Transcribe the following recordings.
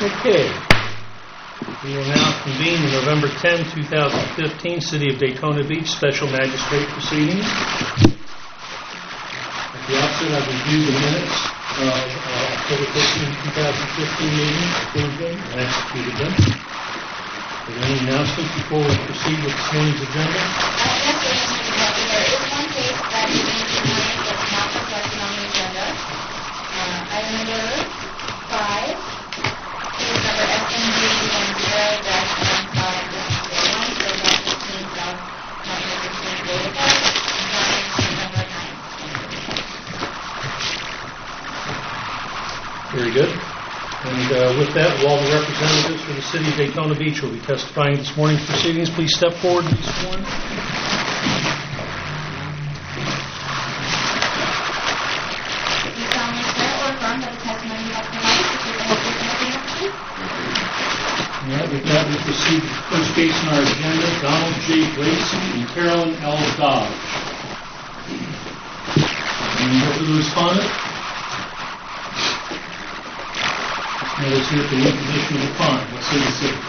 Okay. We will now convene the November 10, 2015 City of Daytona Beach Special Magistrate Proceedings. At the outset, I've reviewed the minutes of October 15, 2015 meeting, approved them, and executed them. Are there any announcements before we proceed with this morning's agenda? Yes, there is one case that is being tonight that's not reflected on the agenda. Item number 5, case number SNG 10-1501 for 115 South Mountain 15 Boulevard, November 9th. Very good. And with that, will all the representatives for the City of Daytona Beach will be testifying this morning's proceedings. Please step forward and be sworn. With that, we proceed to the first case on our agenda, Donald J. Gracie and Carolyn L. Dodge. Any more for the respondent? This matter is here for the imposition of a fine. Let's see the city.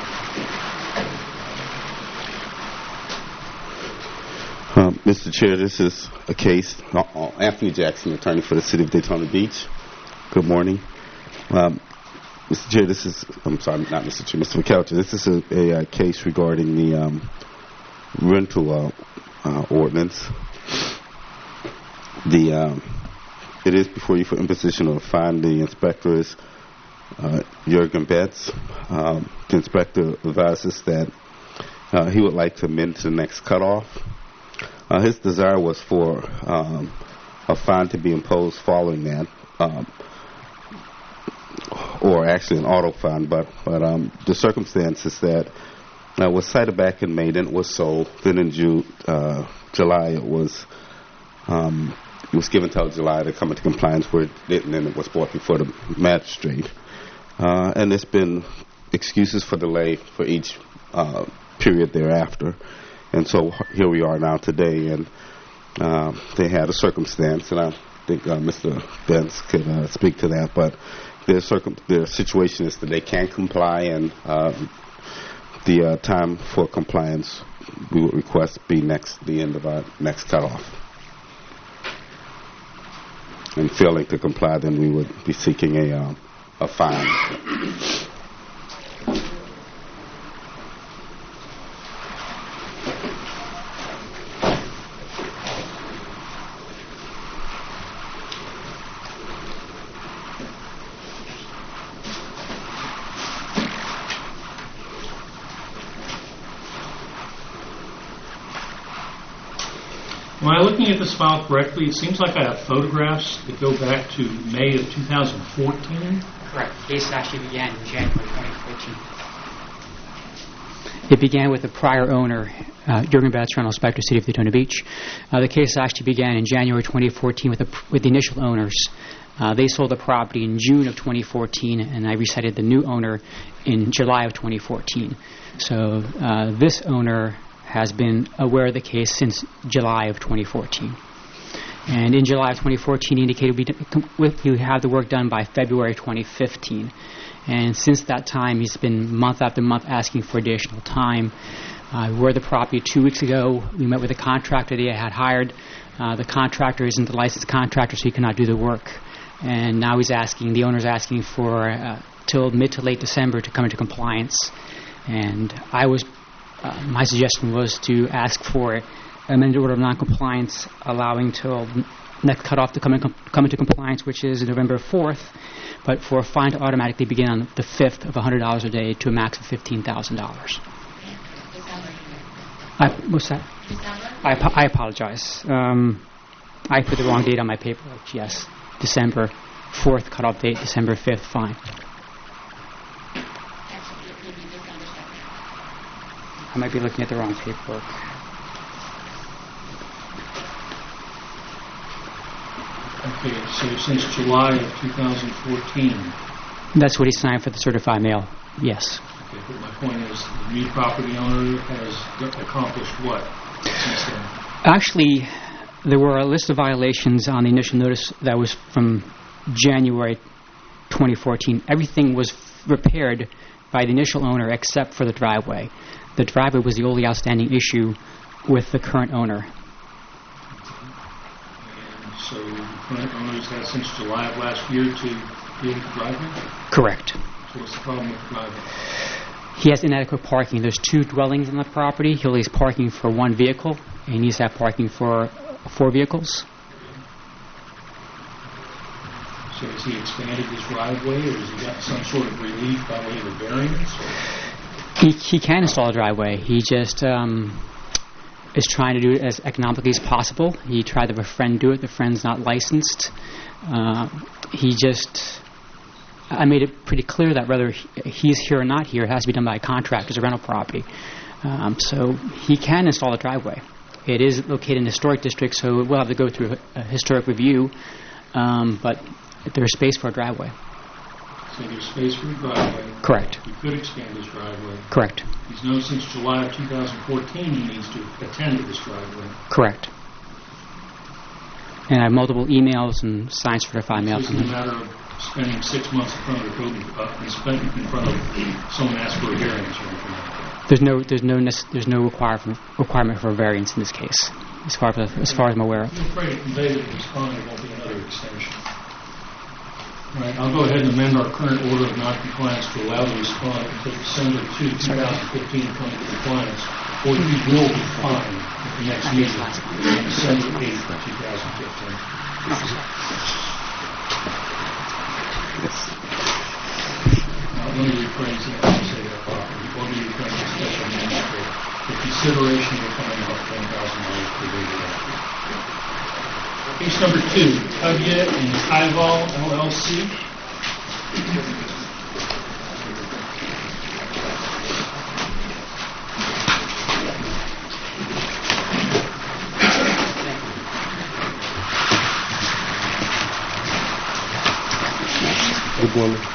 Mr. Chair, this is a case. Anthony Jackson, attorney for the City of Daytona Beach. Good morning. Mr. Chair, this is, I'm sorry, not Mr. Chair, Mr. McAllister. This is a case regarding the rental ordinance. It is before you for imposition of a fine. The inspector is Jurgen Betz. The inspector advises that he would like to amend to the next cutoff. His desire was for a fine to be imposed following that. Or actually an auto fine, but the circumstances that was cited back in May, then it was sold. Then in July, it was given till July to come into compliance, where it didn't, and it was brought before the magistrate. And there's been excuses for delay for each period thereafter. And so here we are now today, and they had a circumstance, and I think Mr. Benz could speak to that, but their situation is that they can't comply, and the time for compliance we would request be the end of our next cutoff. And failing to comply, then we would be seeking a fine. Am I looking at this file correctly? It seems like I have photographs that go back to May of 2014. Correct. The case actually began in January 2014. It began with the prior owner, Jurgen Betz, Rental Inspector, City of Daytona Beach. The case actually began in January 2014 with the initial owners. They sold the property in June of 2014, and I recited the new owner in July of 2014. So this owner has been aware of the case since July of 2014. And in July of 2014, he indicated we have the work done by February 2015. And since that time, he's been month after month asking for additional time. We were at the property 2 weeks ago. We met with the contractor they had hired. The contractor isn't the licensed contractor, so he cannot do the work. And now the owner's asking for till mid to late December to come into compliance. And my suggestion was to ask for an amended order of noncompliance, allowing till next cutoff to come into compliance, which is November 4th, but for a fine to automatically begin on the 5th of $100 a day to a max of $15,000. What's that? I apologize. I put the wrong date on my paperwork. Yes, December 4th cutoff date, December 5th fine. I might be looking at the wrong paperwork. Okay, so since July of 2014. That's what he signed for the certified mail, yes. Okay, but my point is the new property owner has accomplished what since then? Actually, there were a list of violations on the initial notice that was from January 2014. Everything was repaired by the initial owner except for the driveway. The driveway was the only outstanding issue with the current owner. And so the current owner's had since July of last year to deal with the driveway? Correct. So what's the problem with the driveway? He has inadequate parking. There's 2 dwellings on the property. He only has parking for 1 vehicle, and he needs to have parking for 4 vehicles. So has he expanded his driveway, or has he got some sort of relief by way of a variance? He can install a driveway. He just is trying to do it as economically as possible. He tried to have a friend do it. The friend's not licensed. I made it pretty clear that whether he's here or not here, it has to be done by a contractor as a rental property. So he can install a driveway. It is located in the historic district, so we'll have to go through a historic review, but there's space for a driveway. So there's space for a driveway. Correct. He could expand his driveway. Correct. He's known since July of 2014 he needs to attend to this driveway. Correct. And I have multiple emails and signs certified mail This from isn't a him. matter of spending 6 months in front of the code and spending in front of someone asked for a variance or anything like that. There's no requirement for a variance in this case, as far as I'm aware of. I'm afraid to convey that the respondent won't be another extension. All right, I'll go ahead and amend our current order of noncompliance to allow the respondent until December 2, 2015 to come into compliance, or he will be fined at the next meeting on December 8, 2015. Yes. Let me rephrase that and say that properly. Let me rephrase the special amendment for the consideration of a fine of $10,000 per day. Case number 2, Tugya and Tyval, LLC. Good morning.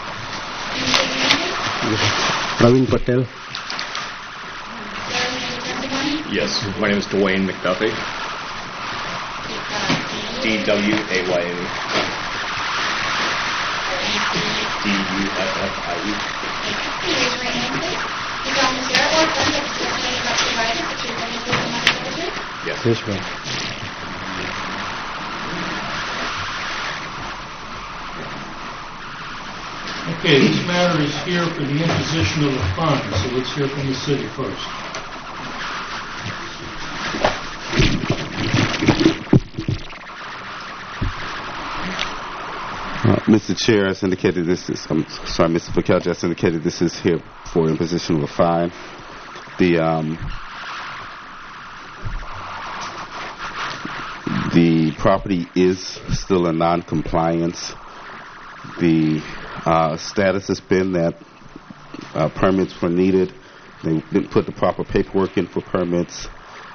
Praveen Patel. Yes, my name is Dwayne McDuffie. DWAYNE. DUFFIE. Yes. Yes, ma'am. Okay, this matter is here for the imposition of a fine, so let's hear from the city first. Mr. Chair, as indicated, Mr. Pakel just indicated this is here for imposition of a fine. The property is still in non-compliance. The status has been that permits were needed. They didn't put the proper paperwork in for permits.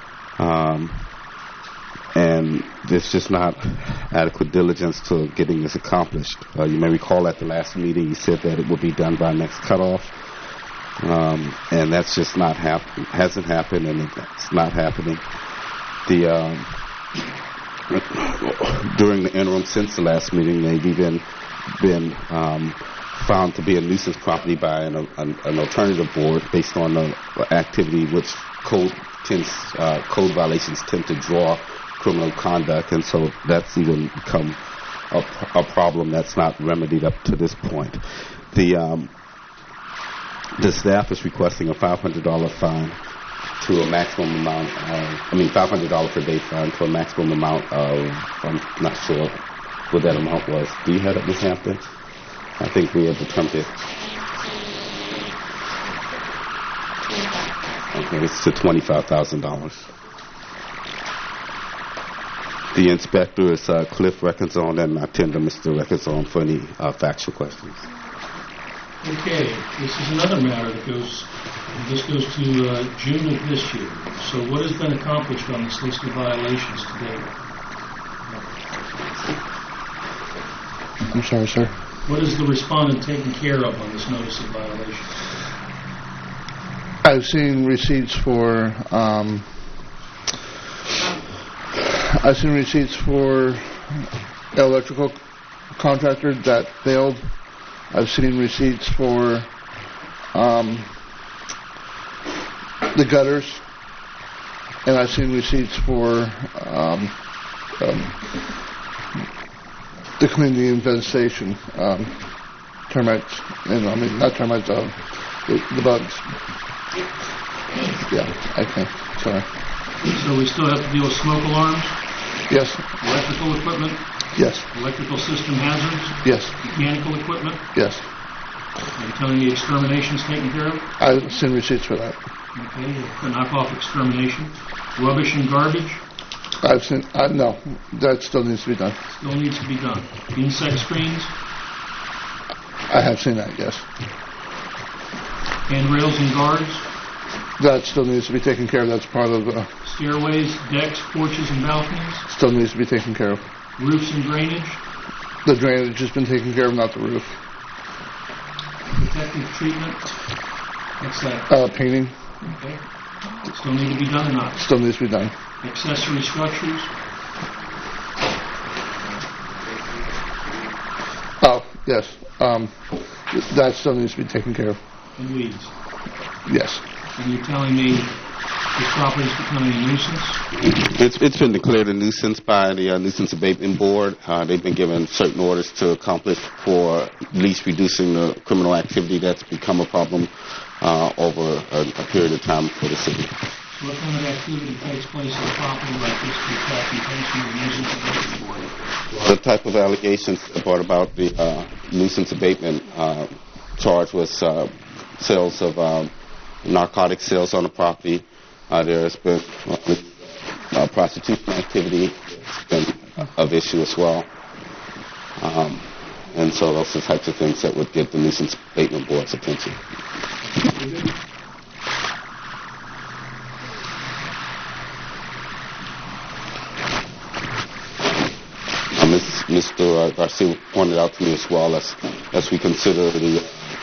And there's just not adequate diligence to getting this accomplished. You may recall at the last meeting you said that it would be done by next cutoff, and that's just not hasn't happened, and it's not happening. During the interim since the last meeting, they've even been found to be a nuisance property by an alternative board based on the activity which code violations tend to draw criminal conduct, and so that's even become a problem that's not remedied up to this point. The staff is requesting a $500 fine to a maximum amount $500 per day fine to a maximum amount of, I'm not sure what that amount was. Do you have it, Ms. Hampton? I think we had determined it. Okay, it's to $25,000. The inspector is Cliff Reckenzone, and I tender Mr. Reckenzone for any factual questions. Okay, this is another matter that goes to June of this year. So what has been accomplished on this list of violations today? I'm sorry, sir. What is the respondent taking care of on this notice of violation? I've seen receipts for electrical contractor that failed I've seen receipts for the gutters, and I've seen receipts for to clean the infestation, termites, and I mean not termites, the bugs. Yeah, okay, sorry. So we still have to deal with smoke alarms, Yes, electrical equipment, yes, electrical system hazards, yes, mechanical equipment. yes. Are you telling me extermination's taken care of? I've seen receipts for that. Okay, to knock off extermination. Rubbish and garbage I've seen, no, that still needs to be done. still needs to be done. Insect screens, I have seen that, yes. handrails and guards, That still needs to be taken care of. That's part of, stairways, decks, porches, and balconies, still needs to be taken care of. roofs and drainage, The drainage has been taken care of, not the roof. protective treatment. What's that? Painting Okay. Still need to be done or not? still needs to be done. Accessory structures, Oh, yes. That still needs to be taken care of. and weeds. Yes. And you're telling me this property is becoming a nuisance? It's been declared a nuisance by the Nuisance Abatement Board. They've been given certain orders to accomplish for at least reducing the criminal activity that's become a problem over a period of time for the city. So what kind of activity takes place on a property like this to attract the attention of the nuisance abatement board? The type of allegations that brought about the nuisance abatement charge was sales of narcotic sales on the property. There has been prostitution activity that's been of issue as well. And so those are the types of things that would get the nuisance abatement board's attention. Mr. Garcia pointed out to me as well, as we consider the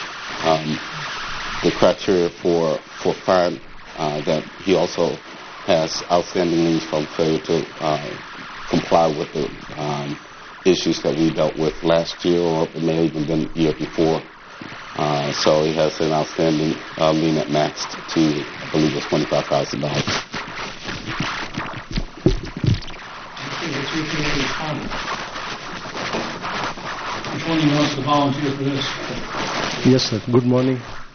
criteria for fine, that he also has outstanding liens from failure to comply with the issues that we dealt with last year, or it may have even been the year before. So he has an outstanding lien that maxed to, I believe, it's $25,000. Let's hear from the respondent. Which one of you wants to volunteer for this? Yes, sir. Good morning.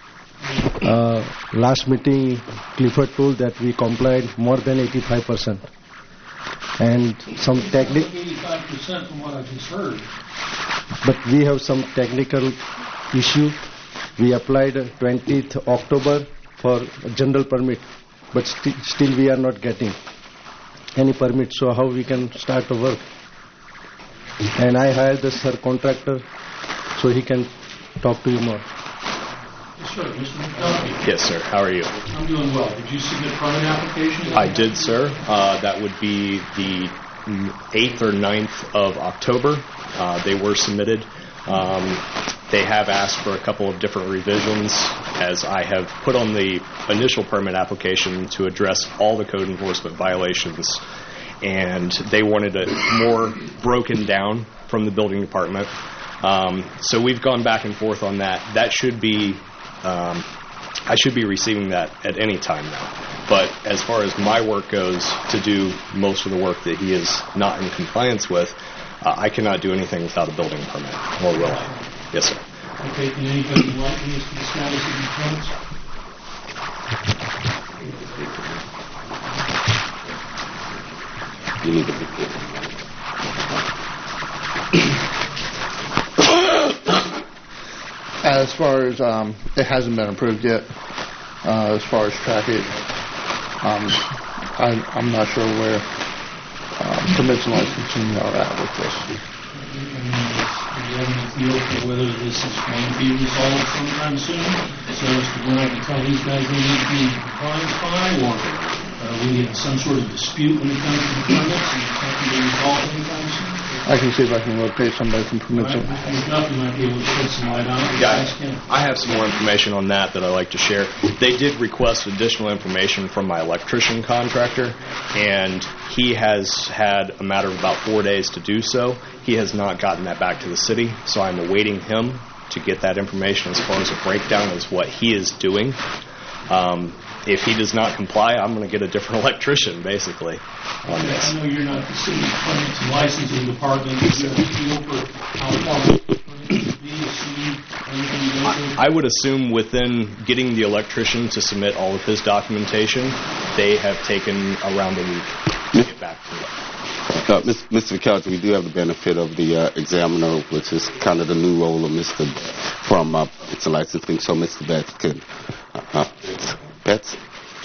Last meeting, Clifford told that we complied more than 85%. And some technical... 85% from what I just heard. But we have some technical issue. We applied 20th October for a general permit, but still we are not getting any permit. So how we can start the work? And I hired the contractor, so he can talk to you more. Yes, sir. Mr. McDonough. Yes, sir. How are you? I'm doing well. Did you submit permit applications? I did, sir. That would be the 8th or 9th of October. They were submitted. They have asked for a couple of different revisions, as I have put on the initial permit application to address all the code enforcement violations, and they wanted it more broken down from the building department. So we've gone back and forth on that. That should be, I should be receiving that at any time now. But as far as my work goes, to do most of the work that he is not in compliance with, I cannot do anything without a building permit, or will I? Yes, sir. Okay, can anybody enlighten me as to the status of these permits? You need to be As far as, it hasn't been approved yet, as far as track it, I'm not sure where permits and licensing are at with this. Do you have any feel for whether this is going to be resolved sometime soon? So as to when I can tell these guys they need to be in compliance by, or we get some sort of dispute when it comes to the permits and it's not going to be resolved anytime soon? I can see if I can locate somebody from permits. Right, Mr. McDuffie might be able to shed some light on it. Yeah, Ask him. I have some more information on that I'd like to share. They did request additional information from my electrician contractor, and he has had a matter of about 4 days to do so. He has not gotten that back to the city, so I'm awaiting him to get that information as far as a breakdown as what he is doing. If he does not comply, I'm going to get a different electrician, basically, on Okay, this. I know you're not the city permits and licensing department, but you have a feel for how far the permits should be, anything you go through? I would assume within getting the electrician to submit all of his documentation, they have taken around a week to get back to it. Mr. McAllister, we do have the benefit of the examiner, which is kind of the new role of Mr. from it's a licensing, so Mr. Betts can. Betts?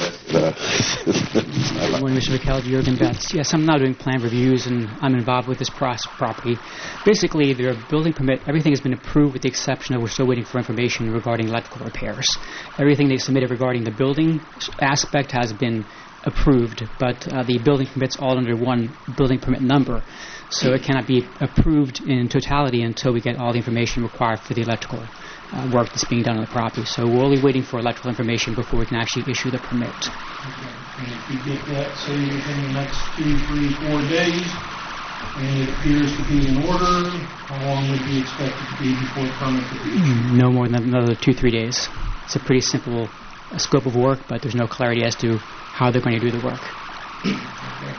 When Mr. McAllister, Jurgen Betts. Yes, I'm now doing plan reviews, and I'm involved with this property. Basically, their building permit, everything has been approved with the exception of we're still waiting for information regarding electrical repairs. Everything they submitted regarding the building aspect has been approved, but the building permit's all under one building permit number, so it cannot be approved in totality until we get all the information required for the electrical work that's being done on the property. So we're only waiting for electrical information before we can actually issue the permit. Okay. And if you get that, say within the next 2, 3, 4 days, and it appears to be in order, how long would you expect it to be before the permit could be issued? No more than another 2-3 days. It's a pretty simple scope of work, but there's no clarity as to how they're going to do the work. Okay.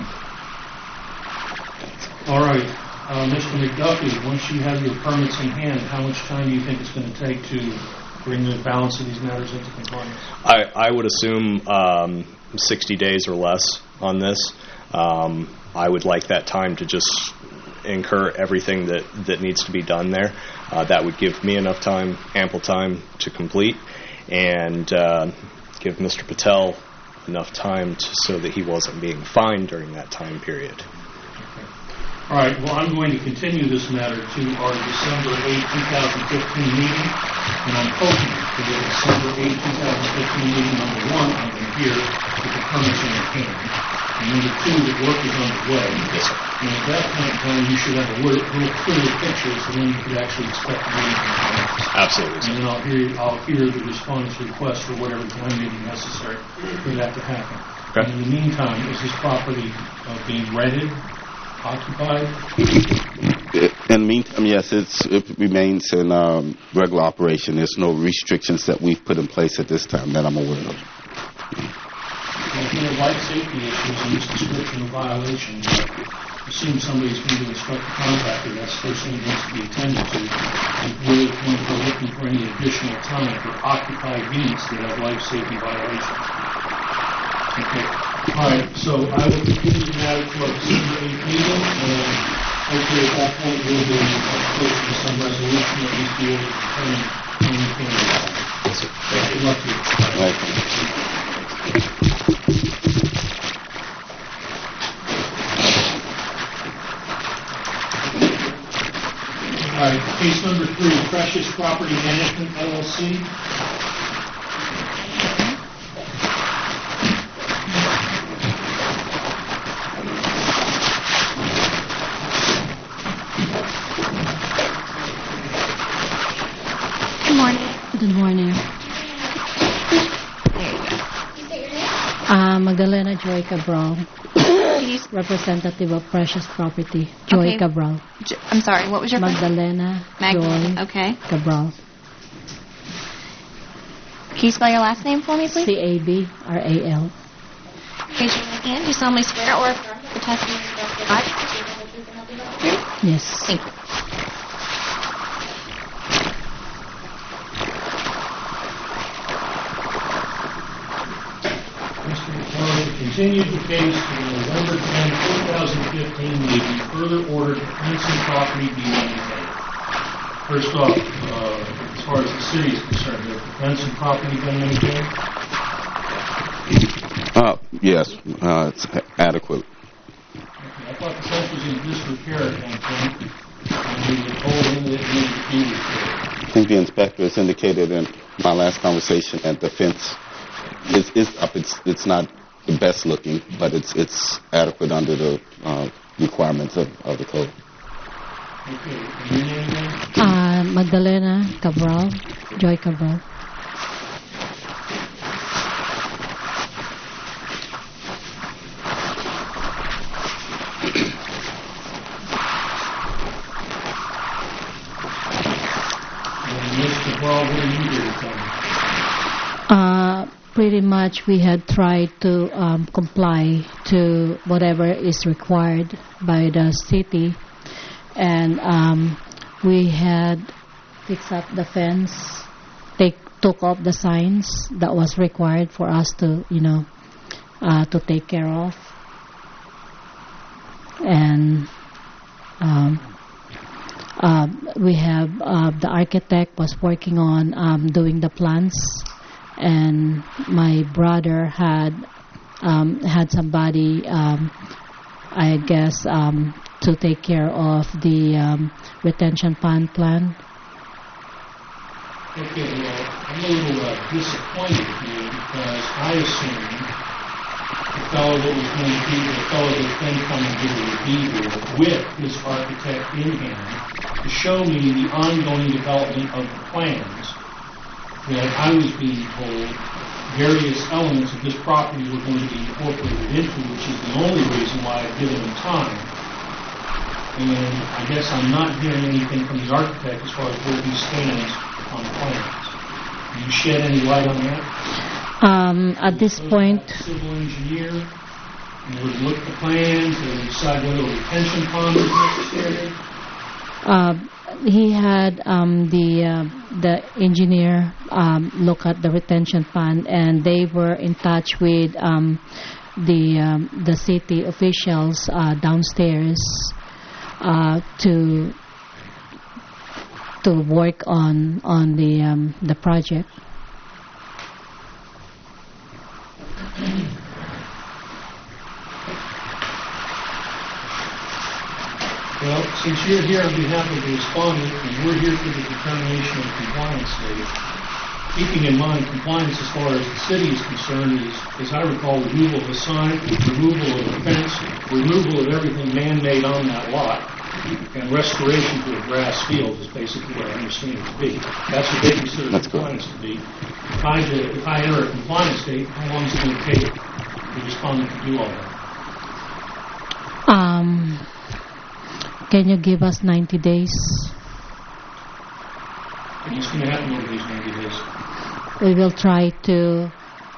All right. Mr. McDuffie, once you have your permits in hand, how much time do you think it's going to take to bring the balance of these matters into compliance? I would assume 60 days or less on this. I would like that time to just incur everything that needs to be done there. That would give me enough time, ample time to complete, and give Mr. Patel enough time so that he wasn't being fined during that time period. All right, well, I'm going to continue this matter to our December 8, 2015 meeting, and I'm hoping for the December 8, 2015 meeting, number one, I'm going to hear with the permits in your hand, and number two, the work is underway. Yes, sir. And at that point in time, you should have a little clearer picture as to when you could actually expect to be in compliance. Absolutely, And sir. then I'll hear the respondent's request for whatever time may be necessary for that to happen. Okay. And in the meantime, is this property being rented, occupied? In the meantime, yes, it remains in regular operation. There's no restrictions that we've put in place at this time that I'm aware of. Well, if there are life safety issues in this description of violations, assume somebody's going to instruct the contractor, that's the first thing that needs to be attended to. If we're going to go looking for any additional time for occupied units that have life safety violations. Okay. All right, so I will continue the matter to our December 8th meeting, and hopefully at that point we'll be close to some resolution, at least be able to determine when we can do that. Yes, sir. Good luck to you. Right. All right, case number 3, Precious Property Management, LLC. Good morning. Good morning. You say your name? Magdalena Joy Cabral, Please. representative of Precious Property. Joy Okay. Cabral. I'm sorry, what was your first Magdalena Magdalene. Joy Okay. Cabral. Can you spell your last name for me, please? Cabral. Raise your right hand. Do you solemnly swear or affirm that the testimony you will provide is the truth and the truth and nothing but the truth? Yes. Thank you. Mr. McClellan continued the case to the November 10, 2015 meeting, further ordered the fencing property be maintained. First off, as far as the city is concerned, has the fencing property been maintained? Yes, it's adequate. Okay, I thought the fence was in disrepair at one point, and we were told that it needed to be repaired. I think the inspector has indicated in my last conversation that the fence is up. It's not the best looking, but it's adequate under the requirements of the code. Okay, and your name again? Magdalena Cabral. Joy Cabral. And Pretty much we had tried to comply to whatever is required by the city, and we had fixed up the fence. They took off the signs that was required for us to, to take care of, and we have the architect was working on doing the plans. And my brother had somebody, I guess, to take care of the retention pond plan. Okay, well, I'm a little disappointed here because I assumed the fellow that was going to be the fellow that's been coming here would be here with his architect in hand to show me the ongoing development of the plans that I was being told various elements of this property were going to be incorporated into, which is the only reason why I've given them time. And I guess I'm not hearing anything from the architect as far as where he stands on plans. Can you shed any light on that? At this point, Civil engineer, you would look at the plans and decide whether a retention pond is necessary. he had the engineer look at the retention pond, and they were in touch with the city officials downstairs to work on the project. Well, since you're here on behalf of the respondent, and we're here for the determination of compliance stage, keeping in mind compliance as far as the city is concerned is, as I recall, removal of a sign, removal of a fence, removal of everything man-made on that lot, and restoration to a grass field is basically what I understand it to be. That's what they consider compliance to be. If I enter a compliance state, how long is it going to take the respondent to do all that? Can you give us 90 days? And what's going to happen over these 90 days? We will try to...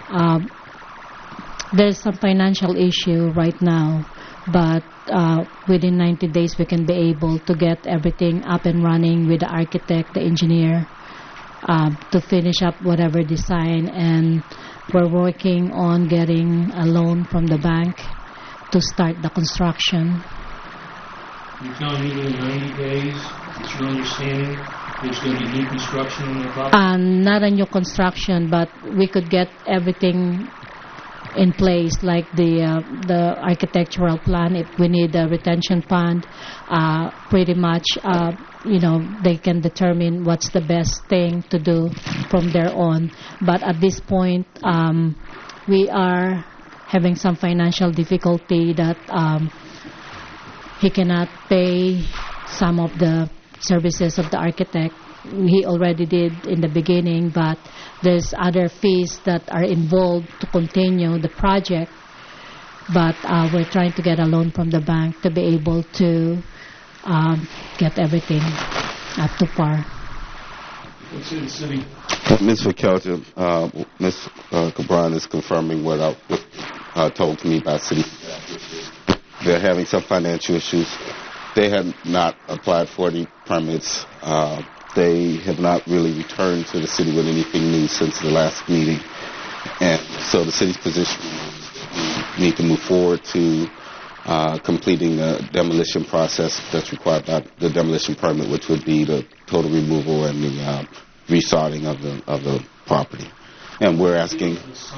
there's some financial issue right now, but within 90 days we can be able to get everything up and running with the architect, the engineer, to finish up whatever design, and we're working on getting a loan from the bank to start the construction. You're telling me that in 90 days, it's your understanding there's going to be new construction on the property? Not a new construction, but we could get everything in place, like the architectural plan. If we need a retention pond, pretty much, they can determine what's the best thing to do from there on. But at this point, we are having some financial difficulty that he cannot pay some of the services of the architect. He already did in the beginning, but there's other fees that are involved to continue the project. But we're trying to get a loan from the bank to be able to get everything up to par. What's in the city? Ms. Verkelter, Ms. Cabran is confirming what was told to me by city. They're having some financial issues. They have not applied for any permits. They have not really returned to the city with anything new since the last meeting. And so the city's position is we need to move forward to completing the demolition process that's required by the demolition permit, which would be the total removal and the resodding of the property. And we're asking...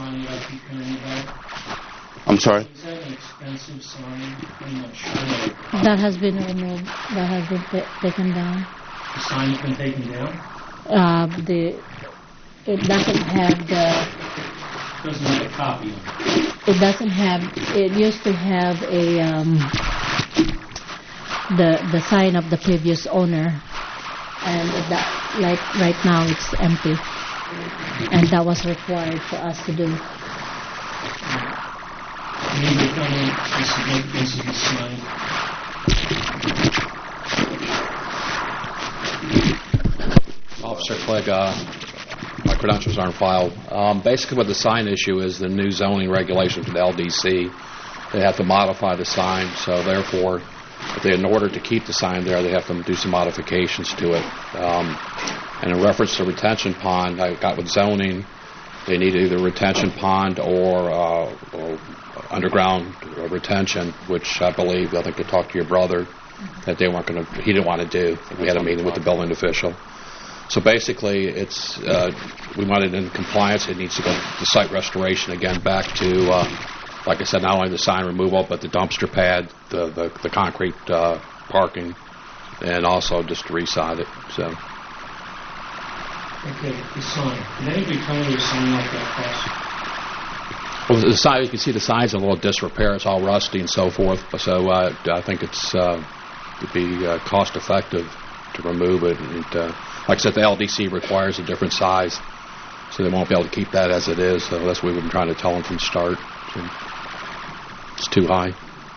I'm sorry? Is that an expensive sign? I'm not sure. That has been removed. That has been taken down. The sign's been taken down? It doesn't have the... Doesn't have a copy of it. It doesn't have... It used to have a... the sign of the previous owner, and right now it's empty. And that was required for us to do. Maybe you come in and significance of the sign. Officer Clegg, credentials aren't filed. Basically, what the sign issue is, the new zoning regulation for the LDC. They have to modify the sign, so therefore, in order to keep the sign there, they have to do some modifications to it. And in reference to retention pond, I got with zoning, they need either retention pond or underground retention, which I think they talked to your brother that they weren't going to. He didn't want to do. We had a meeting with the building official. So basically, we want it in compliance. It needs to go to site restoration again, back to, like I said, not only the sign removal, but the dumpster pad, the concrete parking, and also just to re-side it. So. Okay, the sign. Can anybody tell me the sign like that costs? Well, the sign, you can see the sign's in a little disrepair. It's all rusty and so forth. So I think it's to be cost effective to remove it. And like I said, the LDC requires a different size, so they won't be able to keep that as it is. So that's what we've been trying to tell them from the start. So it's too high.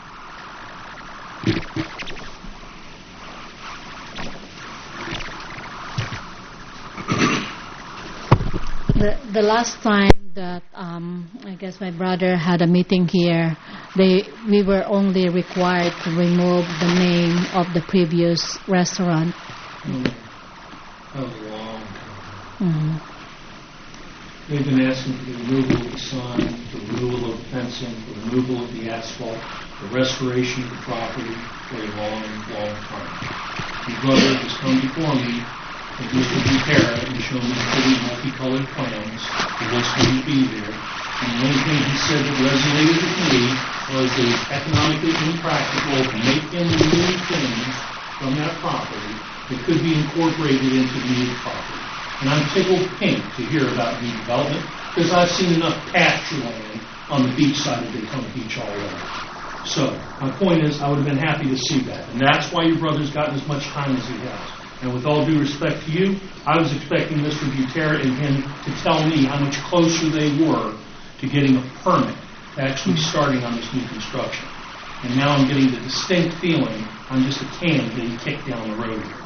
The last time that I guess my brother had a meeting here, we were only required to remove the name of the previous restaurant. That was a long time. Mm-hmm. They've been asking for the removal of the sign, the removal of the fencing, the removal of the asphalt, the restoration of the property for a long, long time. Your brother has come before me and Mr. Butera and shown me pretty multicolored plans. The list wouldn't be there. And the only thing he said that resonated with me was that it's economically impractical to make him remove things from that property that could be incorporated into the new property. And I'm tickled pink to hear about new development because I've seen enough pasture land on the beach side of Daytona Beach already. So my point is, I would have been happy to see that. And that's why your brother's gotten as much time as he has. And with all due respect to you, I was expecting Mr. Butera and him to tell me how much closer they were to getting a permit, to actually starting on this new construction. And now I'm getting the distinct feeling I'm just a can getting kicked down the road here.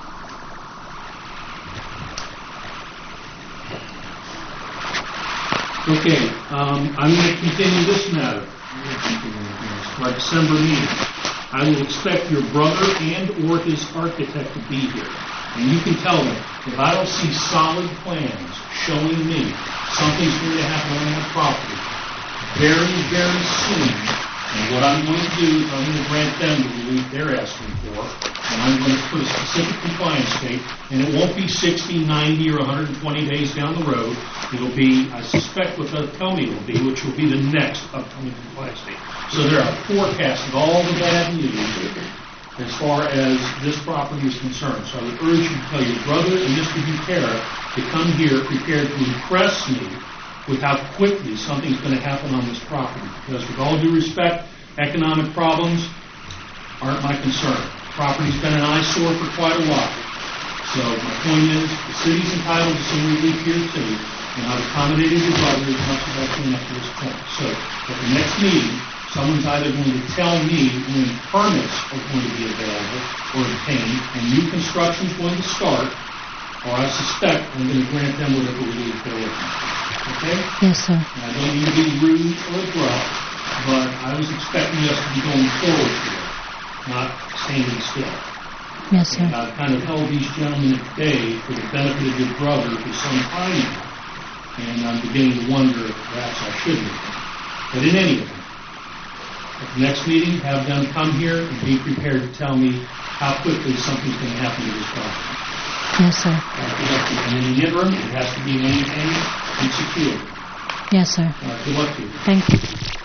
Okay, I'm going to continue this matter for our December meeting. I will expect your brother and or his architect to be here. And you can tell them, if I don't see solid plans showing me something's going to happen on that property very, very soon, and what I'm going to do is I'm going to grant them the relief they're asking for, and I'm going to put a specific compliance date, and it won't be 60, 90, or 120 days down the road. It'll be, I suspect what they'll tell me it will be, which will be the next upcoming compliance date. So there are forecasts of all the bad news as far as this property is concerned. So I would urge you to tell your brother and Mr. Butera to come here prepared to impress me with how quickly something's going to happen on this property. Because with all due respect, economic problems aren't my concern. The property's been an eyesore for quite a while. So my point is, the city's entitled to some relief here too, and I've accommodated your brother as much as I can up to this point. So at the next meeting, someone's either going to tell me when permits are going to be available or obtained, and new construction is going to start, or I suspect I'm going to grant them whatever relief they're looking for. Okay? Yes, sir. And I don't mean to be rude or abrupt, but I was expecting us to be going forward here, not standing still. Yes, sir. And I've kind of held these gentlemen at bay for the benefit of your brother for some time now, and I'm beginning to wonder if perhaps I shouldn't have. But in any event, at the next meeting, have them come here and be prepared to tell me how quickly something's going to happen to this property. Yes, sir. And in the interim, it has to be maintained and secured. Yes, sir. Good luck to you. Thank you.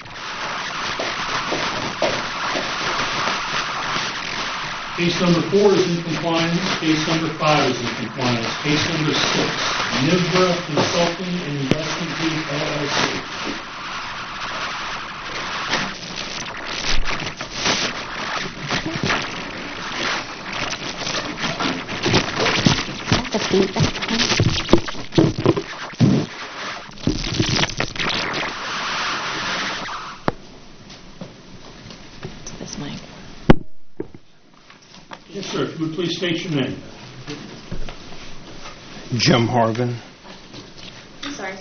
Case number 4 is in compliance. Case number 5 is in compliance. Case number 6, Nivra Consulting and Investment Group, LLC. This mic. Yes, sir. If you would please state your name. Jim Harvin.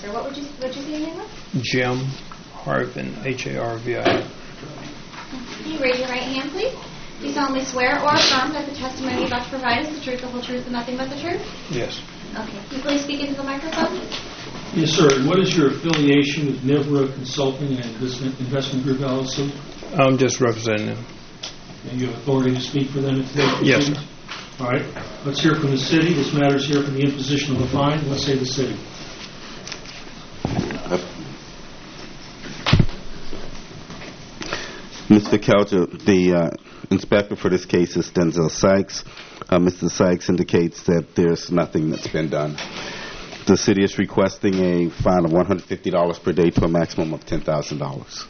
sir. What would you say your name was? Jim Harvin, Harvin. Can you raise your right hand, please? Do you solemnly swear or affirm that the testimony you're about to provide is the truth, the whole truth, and nothing but the truth? Yes. Okay. Can you please speak into the microphone? Yes, sir. What is your affiliation with Nivra Consulting and Investment Group LLC? I'm just representing them. And you have authority to speak for them in today's Yes, proceedings? All right. Let's hear from the city. This matter is here from the imposition of a fine. Let's say the city. Mr. Kelcher, the inspector for this case is Denzel Sykes. Mr. Sykes indicates that there's nothing that's been done. The city is requesting a fine of $150 per day to a maximum of $10,000.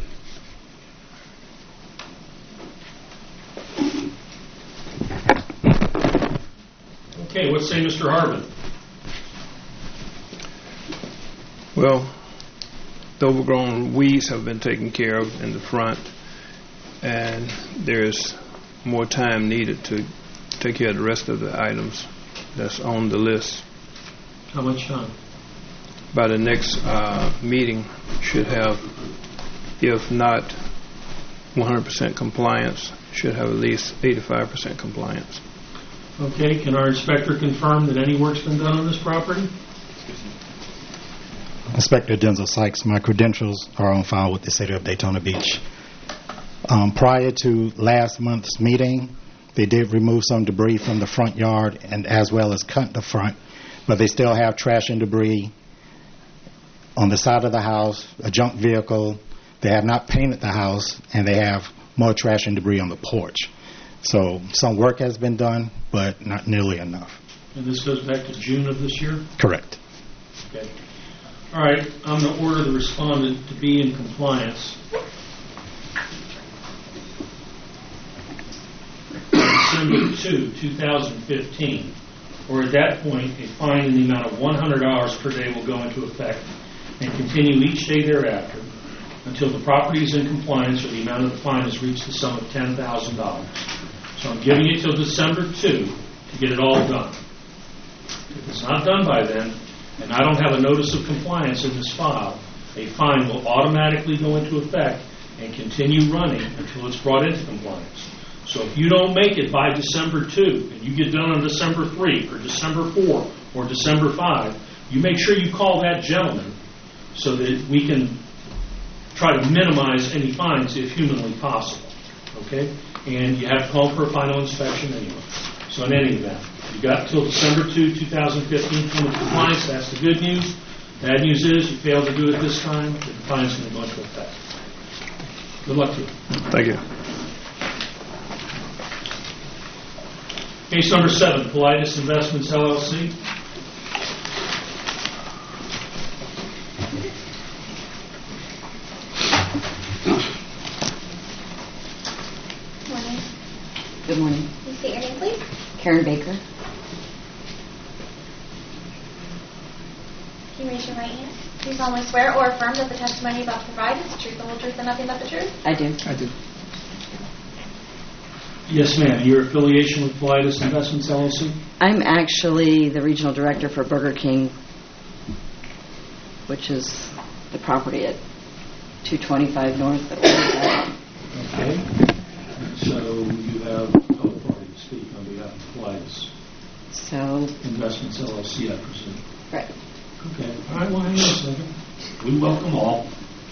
Okay. What say Mr. Harvin? Well, the overgrown weeds have been taken care of in the front, and there's more time needed to take care of the rest of the items that's on the list. How much time? By the next meeting, should have, if not 100% compliance, should have at least 85% compliance. Okay. Can our inspector confirm that any work's been done on this property? Inspector Denzel Sykes, my credentials are on file with the City of Daytona Beach. Prior to last month's meeting, they did remove some debris from the front yard and as well as cut the front, but they still have trash and debris on the side of the house, a junk vehicle. They have not painted the house, and they have more trash and debris on the porch. So some work has been done, but not nearly enough. And this goes back to June of this year? Correct. Okay. All right. I'm going to order the respondent to be in compliance. December 2, 2015, or at that point, a fine in the amount of $100 per day will go into effect and continue each day thereafter until the property is in compliance or the amount of the fine has reached the sum of $10,000. So I'm giving you till December 2 to get it all done. If it's not done by then, and I don't have a notice of compliance in this file, a fine will automatically go into effect and continue running until it's brought into compliance. So if you don't make it by December 2, and you get done on December 3, or December 4, or December 5, you make sure you call that gentleman so that we can try to minimize any fines if humanly possible. Okay? And you have to call for a final inspection anyway. So in any event, you got until December 2, 2015 to come into compliance. That's the good news. Bad news is you failed to do it this time, the fine's going to go into effect. Good luck to you. Thank you. Case number 7, Politis Investments, LLC. Morning. Good morning. Can you state your name, please? Karen Baker. Can you raise your right hand? Do you solemnly swear or affirm that the testimony you're about to provide is the truth, the whole truth, and nothing but the truth? I do. I do. Yes, ma'am. Your affiliation with Politis Investments, LLC? I'm actually the regional director for Burger King, which is the property at 225 North. Okay. So you have authority to speak on behalf of Politis So, Investments, LLC, I presume. right. Okay. All right, well, hang on a second. We welcome all.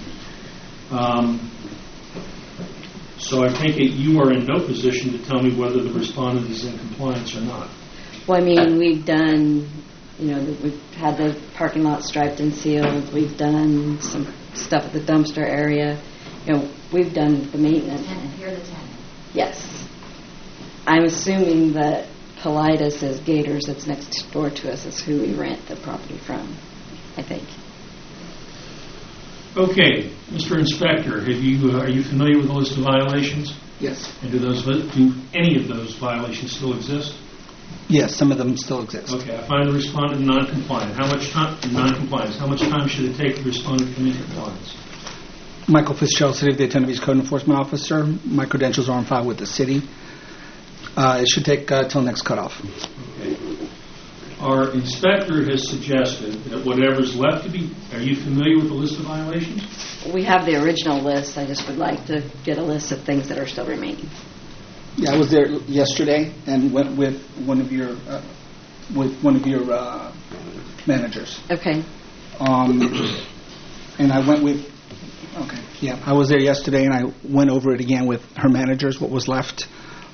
So I take it you are in no position to tell me whether the respondent is in compliance or not. Well, I mean, we've done, we've had the parking lot striped and sealed. We've done some stuff at the dumpster area. We've done the maintenance. Tenant. You're the tenant. Yes. I'm assuming that Politis is Gators, that's next door to us, is who we rent the property from, I think. Okay, Mr. Inspector, are you familiar with the list of violations? Yes. And do any of those violations still exist? Yes, some of them still exist. Okay, I find the respondent non-compliant. How much time should it take the respondent to come into compliance? Michael Fitzgerald, City of Daytona Beach Code Enforcement Officer. My credentials are on file with the city. It should take till next cutoff. Okay. Our inspector has suggested that whatever's left to be, are you familiar with the list of violations? We have the original list. I just would like to get a list of things that are still remaining. Yeah, I was there yesterday and went with one of your managers. Okay. And I went with. Okay. Yeah, I was there yesterday and I went over it again with her managers. What was left.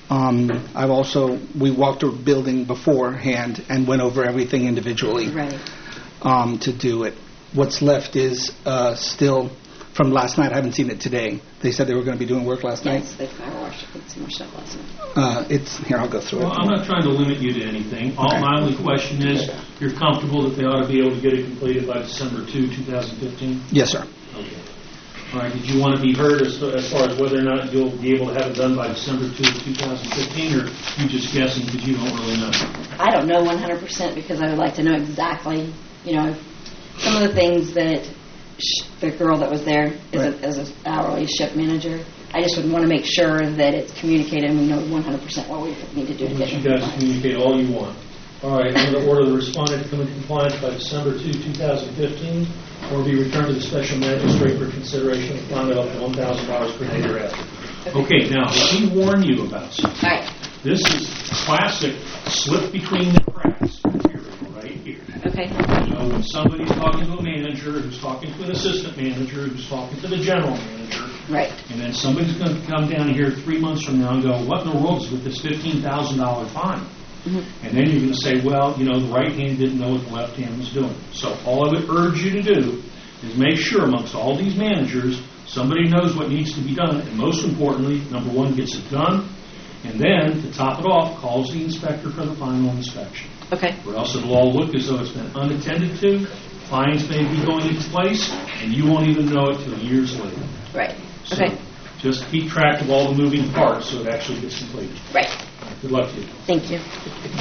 We walked a building beforehand and went over everything individually. Right. To do it. What's left is still from last night. I haven't seen it today. They said they were going to be doing work last night. Yes, they power washed it with some more stuff last night. Here, I'll go through Well, it. I'm not trying to limit you to anything. Okay. My only question is, you're comfortable that they ought to be able to get it completed by December 2, 2015? Yes, sir. Okay. All right. Did you want to be heard as far as whether or not you'll be able to have it done by December 2, 2015, or you just guessing because you don't really know? I don't know 100% because I would like to know exactly, some of the things that the girl that was there as an hourly shift manager. I just would want to make sure that it's communicated and we know 100% what we need to do to get You guys communicate all you want. All right. I'm going to order the respondent to come into compliance by December 2, 2015, or be returned to the special magistrate for consideration of fine of up to $1,000 per day thereafter. Okay. Now, let me warn you about something. All right. This is classic slip between the cracks material right here. Okay. When somebody's talking to a manager, who's talking to an assistant manager, who's talking to the general manager, right, and then somebody's going to come down here 3 months from now and go, what in the world is with this $15,000 fine? Mm-hmm. And then you're going to say, well, the right hand didn't know what the left hand was doing. So all I would urge you to do is make sure amongst all these managers, somebody knows what needs to be done, and most importantly, number one, gets it done, and then, to top it off, calls the inspector for the final inspection. Okay. Or else it'll all look as though it's been unattended to, fines may be going into place, and you won't even know it till years later. Right. So okay. Just keep track of all the moving parts so it actually gets completed. Right. Good luck to you. Thank you.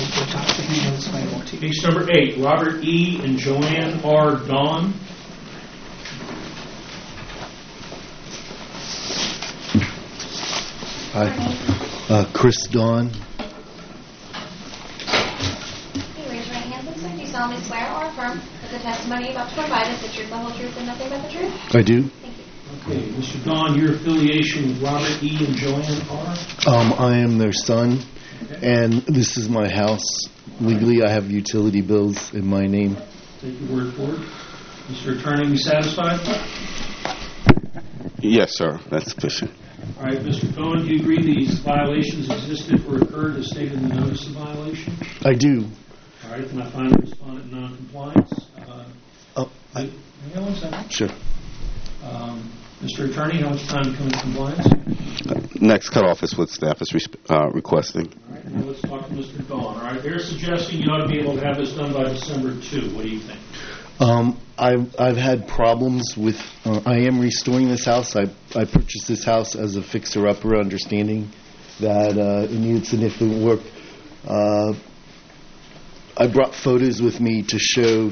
Case number 8, Robert E. and Joanne R. Dawn. Hi. Chris Dawn. Okay, raise your right hand, please. Do you solemnly swear or affirm that the testimony you're about to provide is the truth, the whole truth, and nothing but the truth? I do. Thank you. Okay, Mr. Dawn, your affiliation with Robert E. and Joanne R.? I am their son, and this is my house. Legally, I have utility bills in my name. Take your word for it. Mr. Attorney, you satisfied? Yes, sir. That's sufficient. All right, Mr. Cohen, do you agree these violations existed or occurred as stated in the notice of violation? I do. All right, can I find the respondent in noncompliance? Hang on 1 second. Sure. Mr. Attorney, how much time to come into compliance? Next cutoff is what staff is requesting. All right, now let's talk to Mr. Dawn. All right, they're suggesting you ought to be able to have this done by December 2. What do you think? I've had problems with. I am restoring this house. I purchased this house as a fixer-upper, understanding that it needed significant work. I brought photos with me to show.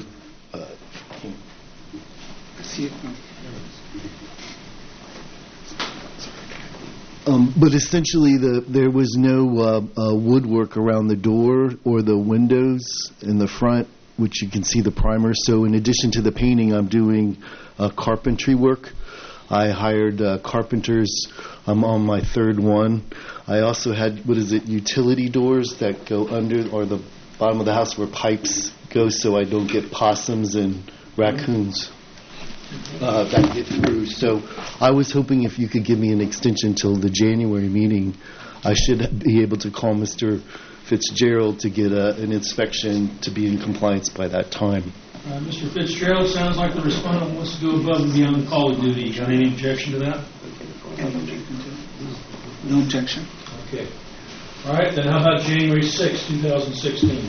But essentially, there was no woodwork around the door or the windows in the front, which you can see the primer. So in addition to the painting, I'm doing carpentry work. I hired carpenters. I'm on my third one. I also had, utility doors that go under or the bottom of the house where pipes go so I don't get possums and raccoons that get through. So I was hoping if you could give me an extension till the January meeting, I should be able to call Mr. Fitzgerald to get an inspection to be in compliance by that time. Mr. Fitzgerald, sounds like the respondent wants to go above and beyond the call of duty. You got any objection to that? No objection. Okay. All right, then how about January 6, 2016?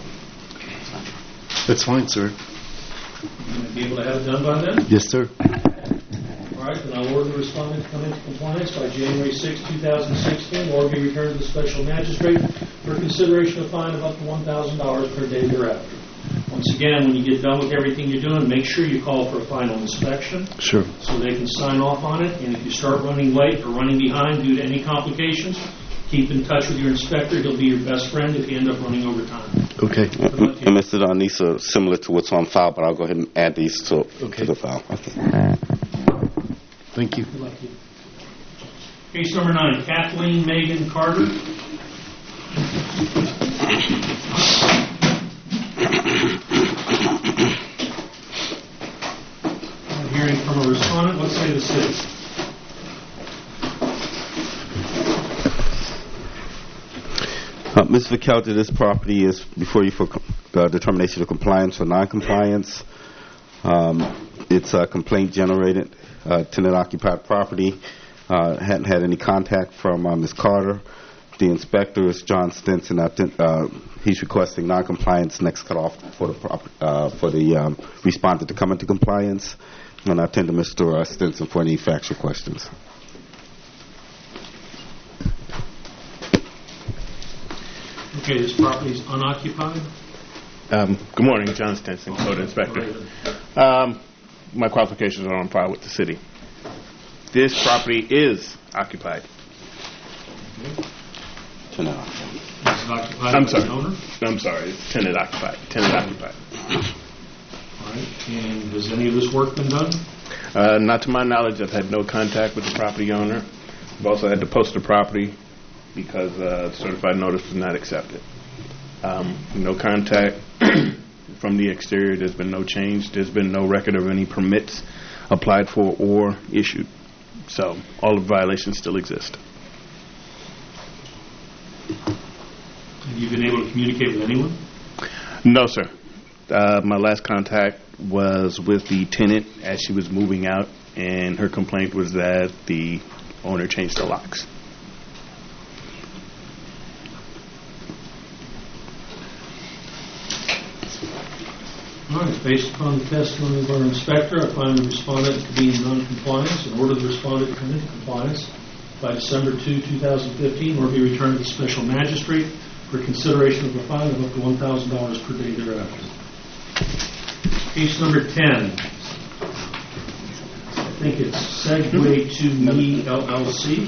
That's fine, sir. You going to be able to have it done by then? Yes, sir. All right, then I'll order the respondent to come into compliance by January 6, 2016, or be returned to the special magistrate for consideration of fine of up to $1,000 per day thereafter. Once again, when you get done with everything you're doing, make sure you call for a final inspection. Sure. So they can sign off on it, and if you start running late or running behind due to any complications, keep in touch with your inspector. He'll be your best friend if you end up running over time. Okay. And Mr. Don, these are similar to what's on file, but I'll go ahead and add these to the file. Okay. Thank you. Case number 9, Kathleen Megan Carter. Hearing from a respondent, what say the city? Ms. Vicalta, this property is before you for determination of compliance or non-compliance. It's a complaint generated, tenant-occupied property. Hadn't had any contact from Ms. Carter. The inspector is John Stinson. He's requesting non-compliance next cutoff for the respondent to come into compliance. And I tend to Mr. Stinson for any factual questions. Okay, this property is unoccupied. Good morning, John Stinson, Code Inspector. My qualifications are on file with the city. This property is occupied. Tenant occupied. Is it occupied I'm by sorry. the owner? I'm sorry. It's tenant occupied. Tenant occupied. All right. And has any of this work been done? Not to my knowledge. I've had no contact with the property owner. I've also had to post the property because the certified notice was not accepted. No contact from the exterior. There's been no change. There's been no record of any permits applied for or issued. So all the violations still exist. Have you been able to communicate with anyone? No, sir. My last contact was with the tenant as she was moving out, and her complaint was that the owner changed the locks. All right. Based upon the testimony of our inspector, I find the respondent to be in non-compliance and order the respondent to come into compliance by December 2, 2015, or be returned to the special magistrate for consideration of a fine of up to $1,000 per day thereafter. Case number 10. I think it's Segway to Me, LLC.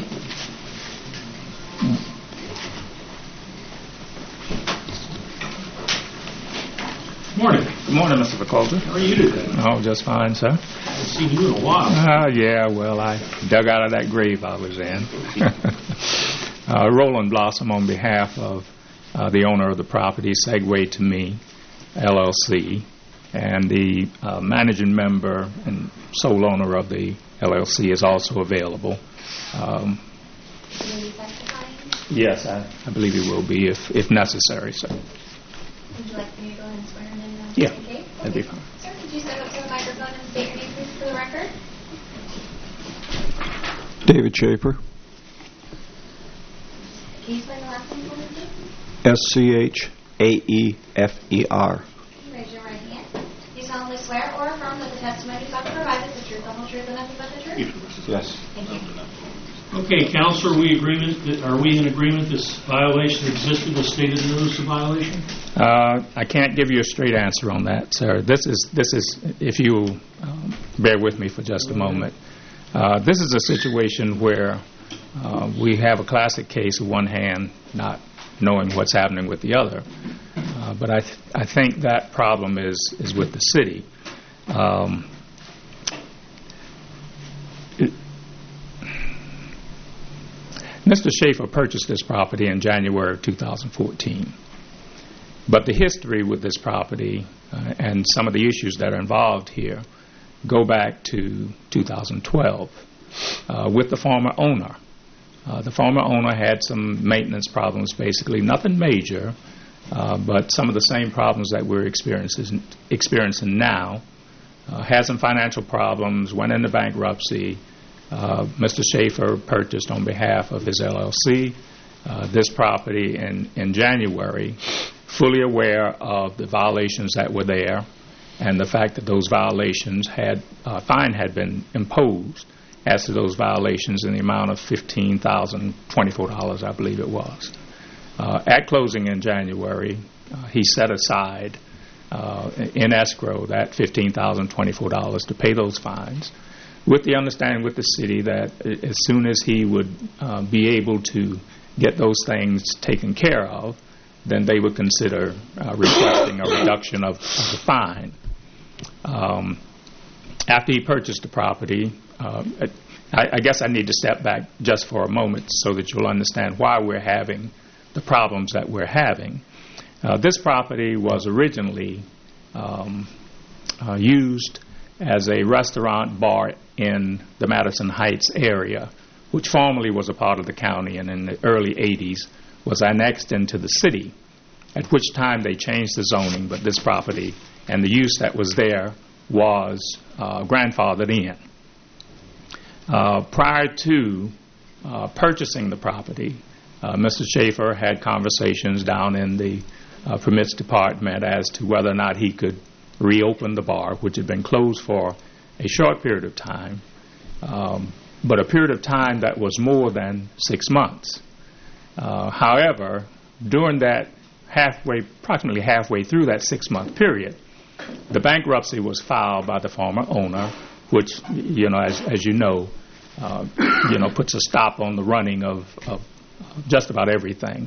Morning. Good morning, Mr. Vicalta. How are you today? Oh, just fine, sir. I haven't seen you in a while. Yeah, well, I dug out of that grave I was in. Roland Blossom on behalf of the owner of the property, Segway to Me, LLC, and the managing member and sole owner of the LLC is also available. Yes, I believe he will be if necessary, sir. Would you like me to go ahead and swear him in? Yeah, Okay. that'd be fine. Sir, could you step up to the microphone and state your name, please, for the record? David Schaefer, Can you spell the last name for me, please? SCHAEFER. Raise your right hand. Do you solemnly swear or affirm that the testimony you're about to provide is the truth, the whole truth, and nothing but the truth? Yes. Thank you. Okay, Counselor, are we in agreement this violation existed as stated in the notice of violation? I can't give you a straight answer on that, sir. This is if you bear with me for just a moment. This is a situation where we have a classic case of one hand not knowing what's happening with the other. But I think that problem is with the city. Mr. Schaefer purchased this property in January of 2014. But the history with this property and some of the issues that are involved here go back to 2012 with the former owner. The former owner had some maintenance problems, basically. Nothing major, but some of the same problems that we're experiencing now. Had some financial problems, went into bankruptcy. Mr. Schaefer purchased on behalf of his LLC this property in January, fully aware of the violations that were there and the fact that those violations fine had been imposed as to those violations in the amount of $15,024, I believe it was. At closing in January, he set aside in escrow that $15,024 to pay those fines, with the understanding with the city that as soon as he would be able to get those things taken care of, then they would consider requesting a reduction of the fine. After he purchased the property, I guess I need to step back just for a moment so that you'll understand why we're having the problems that we're having. This property was originally used as a restaurant bar in the Madison Heights area, which formerly was a part of the county, and in the early 80s was annexed into the city, at which time they changed the zoning, but this property and the use that was there was grandfathered in. Prior to purchasing the property, Mr. Schaefer had conversations down in the permits department as to whether or not he could reopen the bar, which had been closed for a short period of time, but a period of time that was more than 6 months. However, during that approximately halfway through that 6-month period, the bankruptcy was filed by the former owner, which, as you know, puts a stop on the running of just about everything.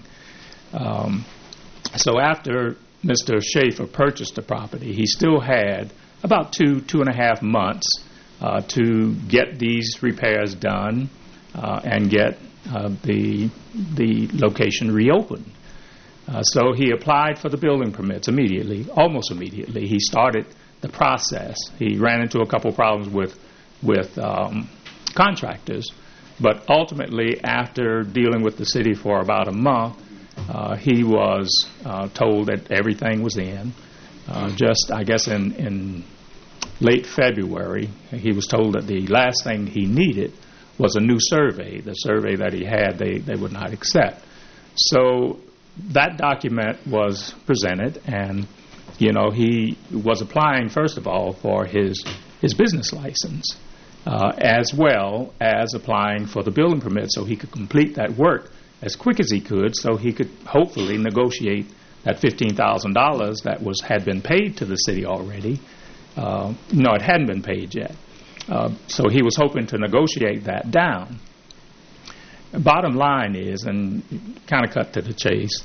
So after Mr. Schaefer purchased the property, he still had about 2.5 months to get these repairs done and get the location reopened. So he applied for the building permits almost immediately. He started the process. He ran into a couple problems with contractors, but ultimately, after dealing with the city for about a month, he was told that everything was in. Just, I guess, in late February, he was told that the last thing he needed was a new survey. The survey that he had, they would not accept. So that document was presented, and he was applying, first of all, for his business license, as well as applying for the building permit so he could complete that work as quick as he could, so he could hopefully negotiate that $15,000 that had been paid to the city already. No, it hadn't been paid yet. So he was hoping to negotiate that down. Bottom line is, and kind of cut to the chase,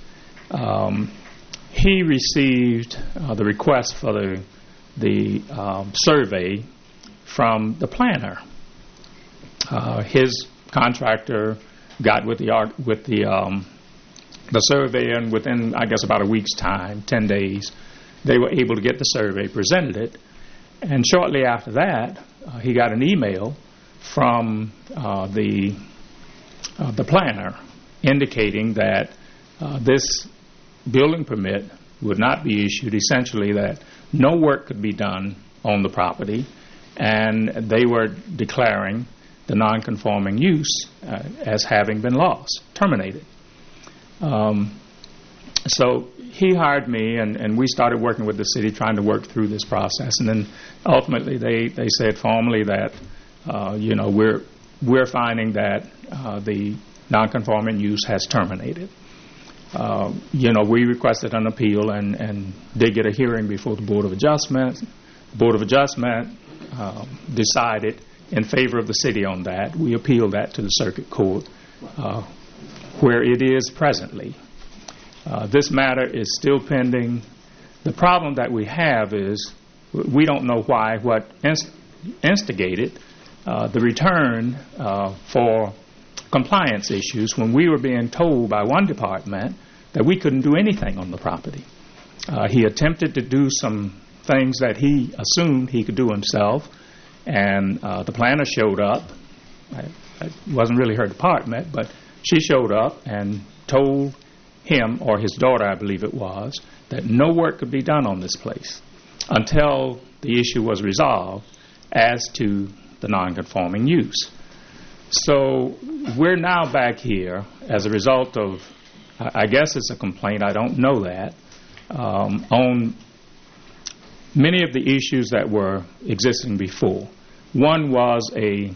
he received the request for the survey from the planner. His contractor got with the survey, and within, I guess, about a week's time, 10 days, they were able to get the survey, presented it, and shortly after that, he got an email from the planner indicating that this building permit would not be issued, essentially that no work could be done on the property, and they were declaring the non-conforming use as having been terminated. So he hired me, and we started working with the city trying to work through this process, and then ultimately they said formally that we're finding that the non-conforming use has terminated. We requested an appeal and did get a hearing before the Board of Adjustment. The Board of Adjustment decided in favor of the city on that. We appealed that to the Circuit Court, where it is presently. This matter is still pending. The problem that we have is we don't know what instigated the return for compliance issues when we were being told by one department that we couldn't do anything on the property. He attempted to do some things that he assumed he could do himself, and the planner showed up. It wasn't really her department, but she showed up and told him, or his daughter, I believe it was, that no work could be done on this place until the issue was resolved as to the non-conforming use. So we're now back here as a result of, I guess it's a complaint, I don't know that, on many of the issues that were existing before. One was the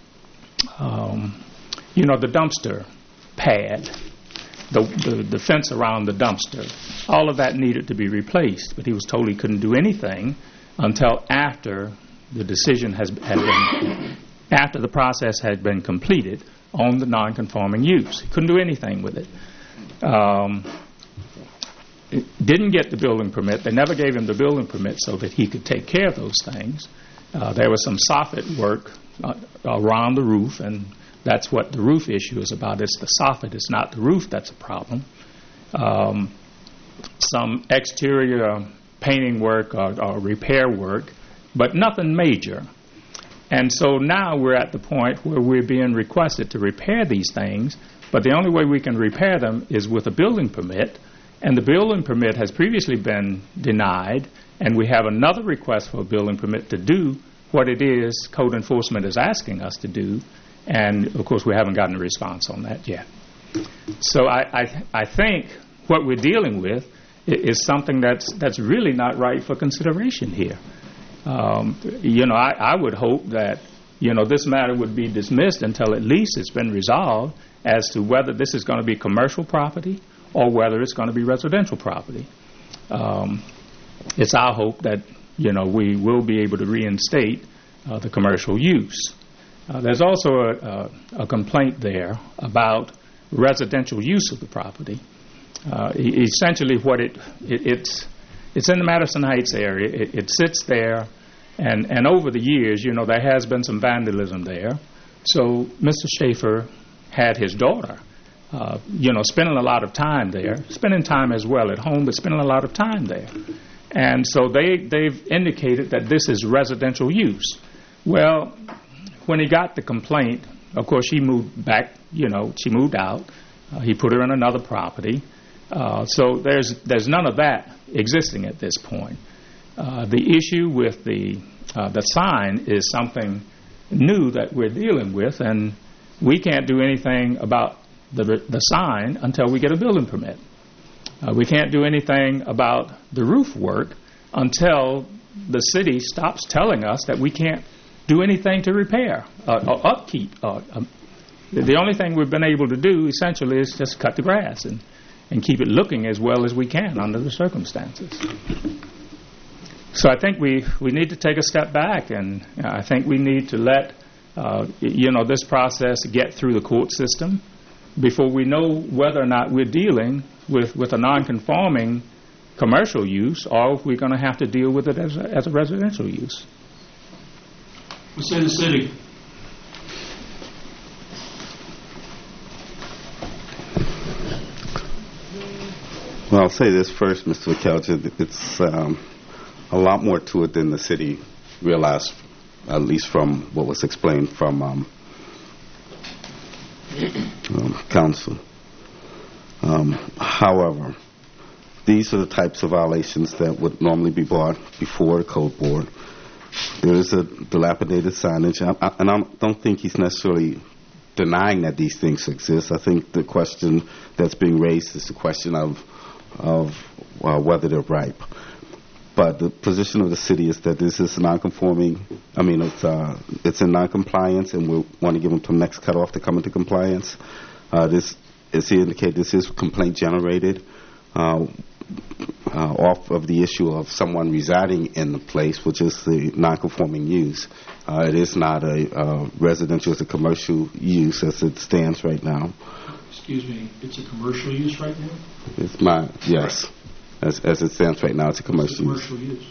dumpster pad, the fence around the dumpster. All of that needed to be replaced, but he was told he couldn't do anything until after the decision after the process had been completed on the non-conforming use. He couldn't do anything with it. didn't get the building permit. They never gave him the building permit so that he could take care of those things. There was some soffit work around the roof, and that's what the roof issue is about. It's the soffit. It's not the roof that's a problem. Some exterior painting work or repair work, but nothing major. And so now we're at the point where we're being requested to repair these things, but the only way we can repair them is with a building permit, and the building permit has previously been denied, and we have another request for a building permit to do what it is code enforcement is asking us to do, and of course we haven't gotten a response on that yet. So I think what we're dealing with is something that's really not right for consideration here. I would hope that, this matter would be dismissed until at least it's been resolved as to whether this is going to be commercial property or whether it's going to be residential property. It's our hope that, we will be able to reinstate the commercial use. There's also a complaint there about residential use of the property. Essentially what it's in the Madison Heights area. It sits there, and over the years, there has been some vandalism there. So Mr. Schaefer had his daughter, spending a lot of time there, spending time as well at home, but spending a lot of time there. And so they've indicated that this is residential use. Well, when he got the complaint, of course, she moved back, she moved out. He put her in another property. So there's none of that existing at this point. The issue with the sign is something new that we're dealing with, and we can't do anything about the sign until we get a building permit. We can't do anything about the roof work until the city stops telling us that we can't do anything to repair or upkeep. The only thing we've been able to do essentially is just cut the grass and keep it looking as well as we can under the circumstances. So I think we need to take a step back, and I think we need to let this process get through the court system before we know whether or not we're dealing with a non-conforming commercial use, or if we're going to have to deal with it as a residential use. What say the city? Well, I'll say this first, Mr. McKelvey. It's a lot more to it than the city realized, at least from what was explained from council. However, these are the types of violations that would normally be brought before the code board. There is a dilapidated signage, and I don't think he's necessarily denying that these things exist. I think the question that's being raised is the question of whether they're ripe. But the position of the city is that this is non-conforming. I mean, it's in non-compliance, and we want to give them to the next cutoff to come into compliance. This, as he indicated, this is complaint generated off of the issue of someone residing in the place, which is the non-conforming use. It is not a residential; it's a commercial use as it stands right now. Excuse me, it's a commercial use right now? It's yes. As it stands right now, it's a commercial use.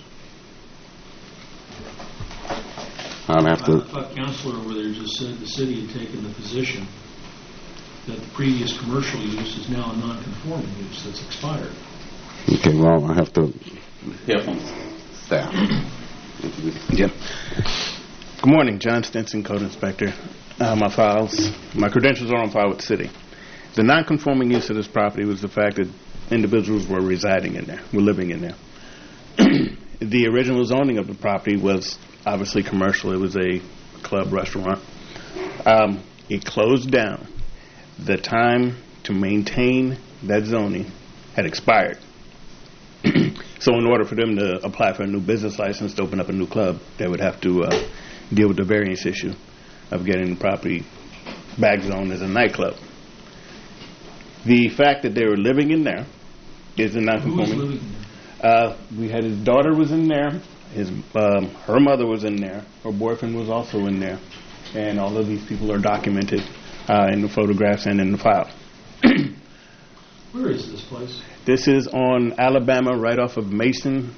I thought Councilor over there just said the city had taken the position that the previous commercial use is now a non-conforming use that's expired. Okay, well, I have to hear from staff. Yeah. Good morning, John Stinson, Code Inspector. My credentials are on file with the city. The non-conforming use of this property was the fact that individuals were residing in there, were living in there. The original zoning of the property was obviously commercial. It was a club restaurant. It closed down. The time to maintain that zoning had expired. So in order for them to apply for a new business license to open up a new club, they would have to deal with the variance issue of getting the property back zoned as a nightclub. The fact that they were living in there is a non-conforming. Who was living there? We had his daughter was in there. Her mother was in there. Her boyfriend was also in there. And all of these people are documented in the photographs and in the file. Where is this place? This is on Alabama, right off of Mason,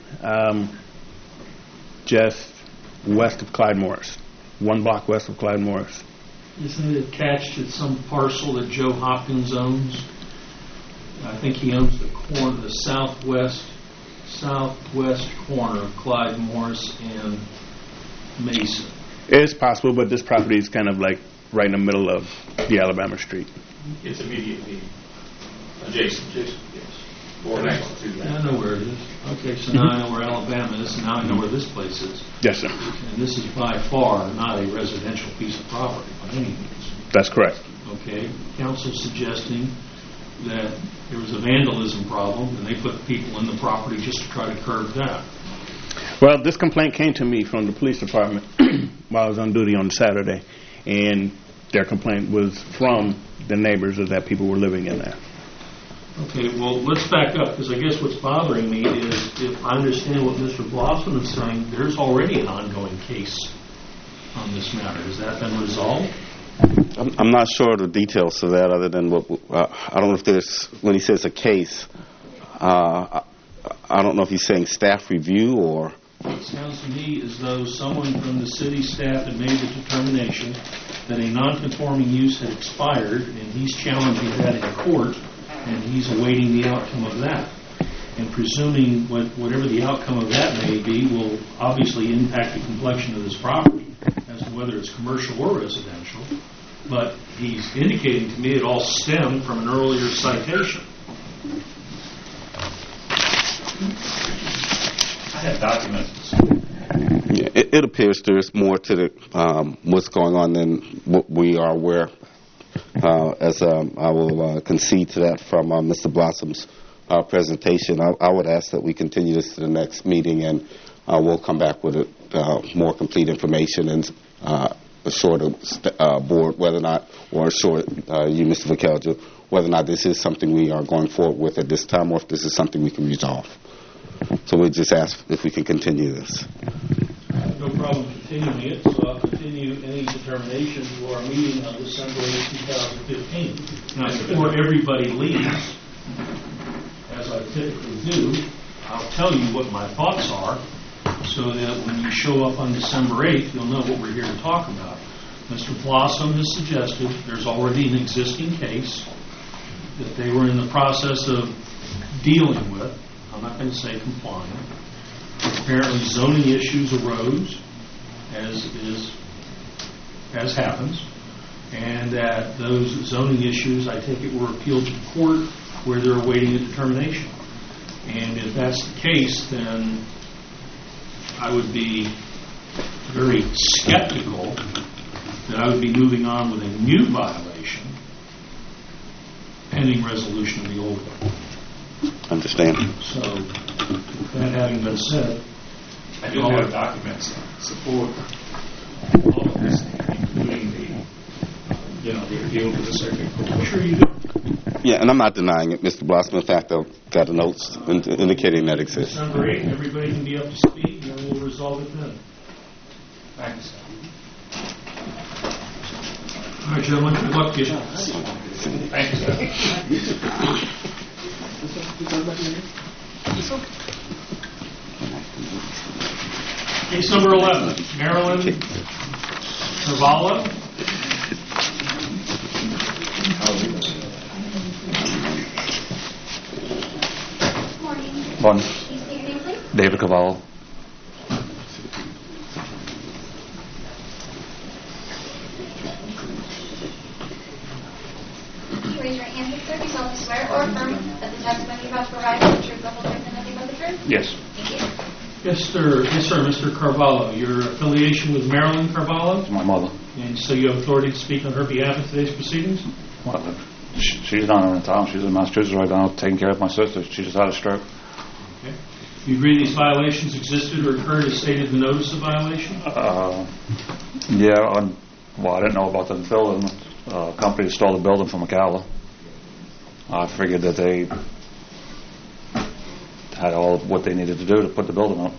just west of Clyde Morris, 1 block west of Clyde Morris. Isn't it attached to some parcel that Joe Hopkins owns? I think he owns the corner, the southwest corner of Clyde Morris and Mason. It's possible, but this property is kind of like right in the middle of the Alabama street. It's immediately adjacent. Yes. Or next to that. I know where it is. Okay, so now I know where Alabama is, and now I know where this place is. Yes, sir. And this is by far not a residential piece of property by any means. That's correct. Okay, council suggesting that there was a vandalism problem, and they put people in the property just to try to curb that. Well, this complaint came to me from the police department while I was on duty on Saturday, and their complaint was from the neighbors of that people were living in there. Okay, well, let's back up, because I guess what's bothering me is, if I understand what Mr. Blossom is saying, there's already an ongoing case on this matter. Has that been resolved? I'm not sure of the details of that, other than what I don't know if there's, when he says a case, I don't know if he's saying staff review or... It sounds to me as though someone from the city staff had made the determination that a non-conforming use had expired, and he's challenging that in court, and he's awaiting the outcome of that. And presuming whatever the outcome of that may be will obviously impact the complexion of this property as to whether it's commercial or residential. But he's indicating to me it all stemmed from an earlier citation. I have documents. Yeah, it appears there's more to the what's going on than what we are aware. As I will concede to that from Mr. Blossom's presentation, I would ask that we continue this to the next meeting, and we'll come back with more complete information and assure the board whether or not, or assure you, Mr. Vakelja, whether or not this is something we are going forward with at this time, or if this is something we can resolve. So we just ask if we can continue this. I have no problem continuing it, so I'll continue any determination to our meeting on December 8, 2015. Now, before everybody leaves, as I typically do, I'll tell you what my thoughts are, so that when you show up on December 8th, you'll know what we're here to talk about. Mr. Blossom has suggested there's already an existing case that they were in the process of dealing with. I'm not going to say complying. Apparently zoning issues arose, as happens, and that those zoning issues, I take it, were appealed to the court where they're awaiting a determination. And if that's the case, then I would be very skeptical that I would be moving on with a new violation pending resolution of the old one. Understand. So, that having been said, I do have documents that support all of this, including the appeal to the circuit court. I'm sure you do. Yeah, and I'm not denying it, Mr. Blossom. In fact, I've got the notes indicating that exists. December 8th, everybody can be up to speed, and then we'll resolve it then. Thanks. All right, gentlemen, good luck to you. Thank you, sir. Case number 11, Marilyn Carvalho. Morning. David Cavallo. Raise your hand, sir. Do you solemnly swear or affirm that the testimony you're about to provide is the truth, the whole truth, and nothing but the truth? Yes. Thank you. Yes, sir, Mr. Carvalho. Your affiliation with Marilyn Carvalho? My mother. And so you have authority to speak on her behalf in today's proceedings? Well, she's not in town. She's in Massachusetts right now taking care of my sister. She just had a stroke. Okay. You agree these violations existed or occurred as stated in the notice of violation? Yeah, I didn't know about the building. Company stole the building from McCalla. I figured that they had all of what they needed to do to put the building up.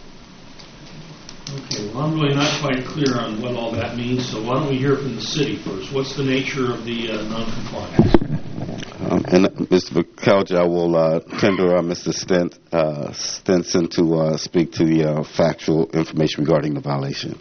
Okay, well, I'm really not quite clear on what all that means, so why don't we hear from the city first? What's the nature of the non-compliance? And Mr. McCalge, I will tender Mr. Stinson to speak to the factual information regarding the violation.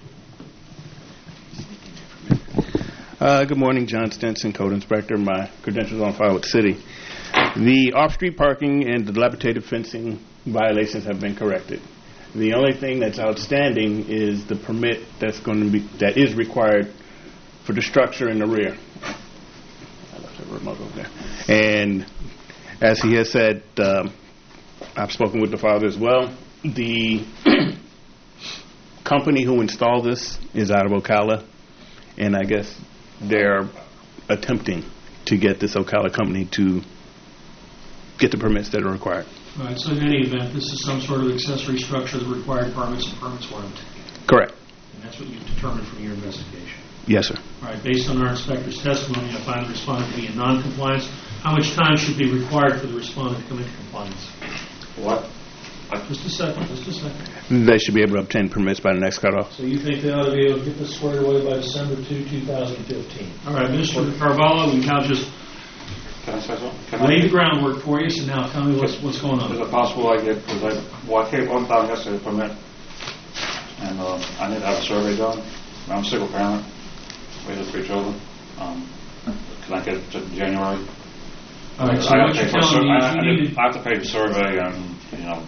Good morning, John Stinson, Code Inspector. My credentials on file with the city. The off-street parking and the dilapidated fencing violations have been corrected. The only thing that's outstanding is the permit that is required for the structure in the rear. I left the remote over there. And as he has said, I've spoken with the father as well. The company who installed this is out of Ocala, and I guess they're attempting to get this Ocala company to get the permits that are required. All right, so in any event, this is some sort of accessory structure that required permits and permits weren't obtained. Correct. And that's what you've determined from your investigation. Yes, sir. All right, based on our inspector's testimony, I find the respondent to be in non-compliance. How much time should be required for the respondent to come into compliance? What? Just a second. They should be able to obtain permits by the next cutoff. So you think they ought to be able to get this squared away by December 2, 2015? All right, Mr. Carvalho, we now just Can I say something? lay the groundwork for you, so now tell me what's going on. Is it possible I get, because I came one time yesterday permit, and I need to have a survey done. I'm a single parent, raising 3 children. Can I get it to January? All right, so what you're telling me is you need I have to pay the survey, and, you know.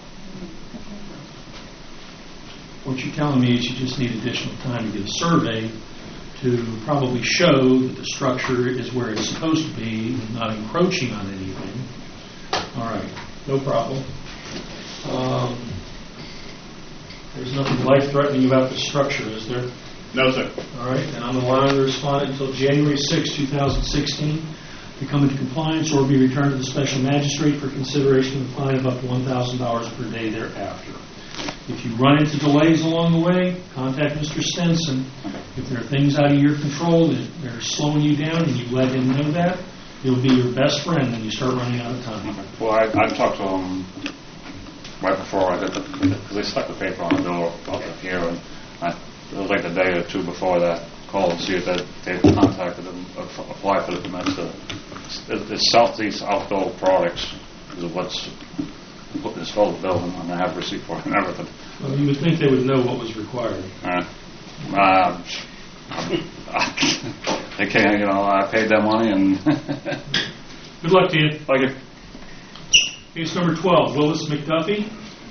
What you're telling me is you just need additional time to get a survey to probably show that the structure is where it's supposed to be, not encroaching on anything. All right, no problem. There's nothing life-threatening about the structure, is there? No, sir. All right, and I'm allowing the respondent until January 6, 2016 to come into compliance or be returned to the special magistrate for consideration of a fine of up to $1,000 per day thereafter. If you run into delays along the way, contact Mr. Stenson. If there are things out of your control that are slowing you down and you let him know that, he'll be your best friend when you start running out of time. Okay. Well, I talked to him right before I did because they stuck the paper on the door up here, and it was like the day or two before that, called and see if they contacted them, apply for the permits. It's Southeast Outdoor Products is what's installed the building, and I have a receipt for it and everything. Well, you would think they would know what was required. They can't, you know, I paid that money and... Good luck to you. Thank you. Case number 12, Willis McDuffie.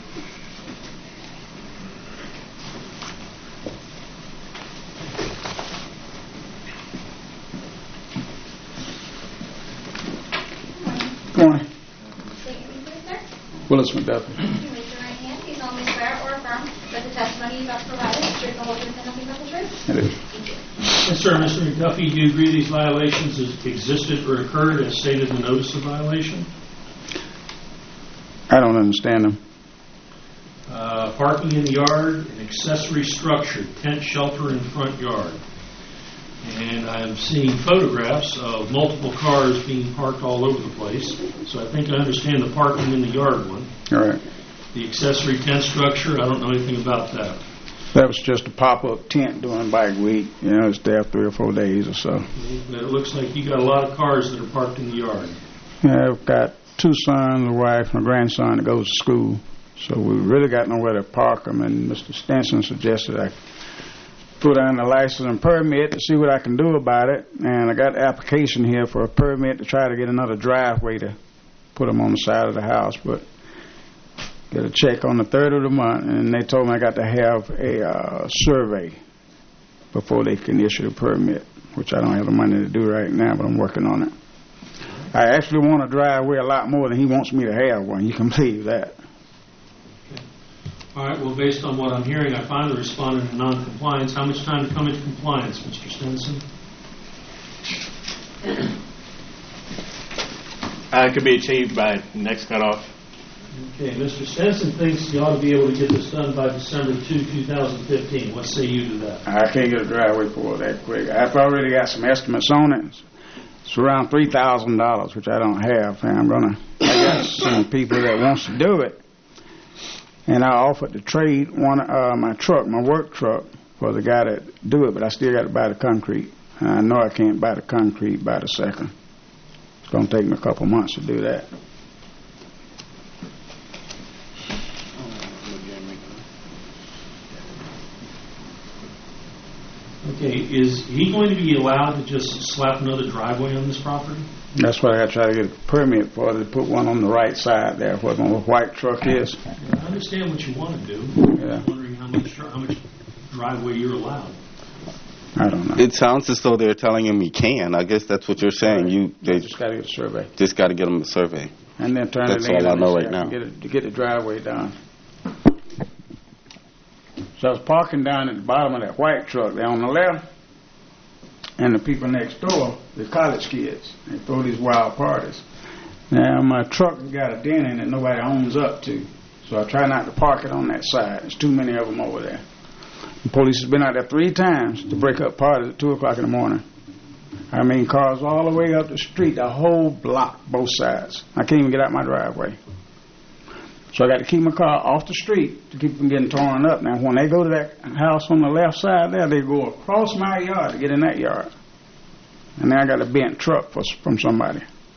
Good morning. State your name, please, sir. Willis McDuffie. You raise your right hand. Do you solemnly swear or affirm that the testimony you have provided is true, the whole truth, and nothing but the truth? I do. Thank you. Yes, sir. Mr. McDuffie, do you agree these violations existed or occurred as stated in the notice of violation? I don't understand them. Parking in the yard, an accessory structure, tent shelter in front yard. And I'm seeing photographs of multiple cars being parked all over the place. So I think I understand the parking in the yard one. All right. The accessory tent structure, I don't know anything about that. That was just a pop-up tent during bike week. You know, it's there 3 or 4 days or so. But it looks like you got a lot of cars that are parked in the yard. Yeah, I've got 2 sons, a wife, and a grandson that goes to school. So we really got nowhere to park them. And Mr. Stenson suggested I put on the license and permit to see what I can do about it. And I got the application here for a permit to try to get another driveway to put them on the side of the house. But get a check on the 3rd of the month, and they told me I got to have a survey before they can issue the permit, which I don't have the money to do right now, but I'm working on it. I actually want a driveway a lot more than he wants me to have one. You can believe that. All right, well, based on what I'm hearing, I find the respondent in non-compliance. How much time to come into compliance, Mr. Stenson? It could be achieved by next cutoff. Okay, Mr. Stenson thinks you ought to be able to get this done by December 2, 2015. What say you to that? I can't get a driveway for it that quick. I've already got some estimates on it. It's around $3,000, which I don't have. And I got some people that wants to do it. And I offered to trade my truck, my work truck, for the guy that do it, but I still got to buy the concrete. And I know I can't buy the concrete by the second. going to take me a couple months to do that. Okay, is he going to be allowed to just slap another driveway on this property? That's why I got to try to get a permit for to put one on the right side there, where the white truck is. I understand what you want to do. Yeah. I'm wondering how much driveway you're allowed. I don't know. It sounds as though they're telling him he can. I guess that's what you're saying. They just got to get a survey. Just got to get him a survey. And then turn That's it in. all I know right now. To get the driveway done. So I was parking down at the bottom of that white truck there on the left, and the people next door, the college kids, they throw these wild parties. Now my truck has got a dent in it nobody owns up to, so I try not to park it on that side. There's too many of them over there. The police has been out there 3 times to break up parties at 2 o'clock in the morning. I mean, cars all the way up the street, the whole block, both sides. I can't even get out my driveway. So I got to keep my car off the street to keep from getting torn up. Now, when they go to that house on the left side there, they go across my yard to get in that yard. And then I got a bent truck from somebody.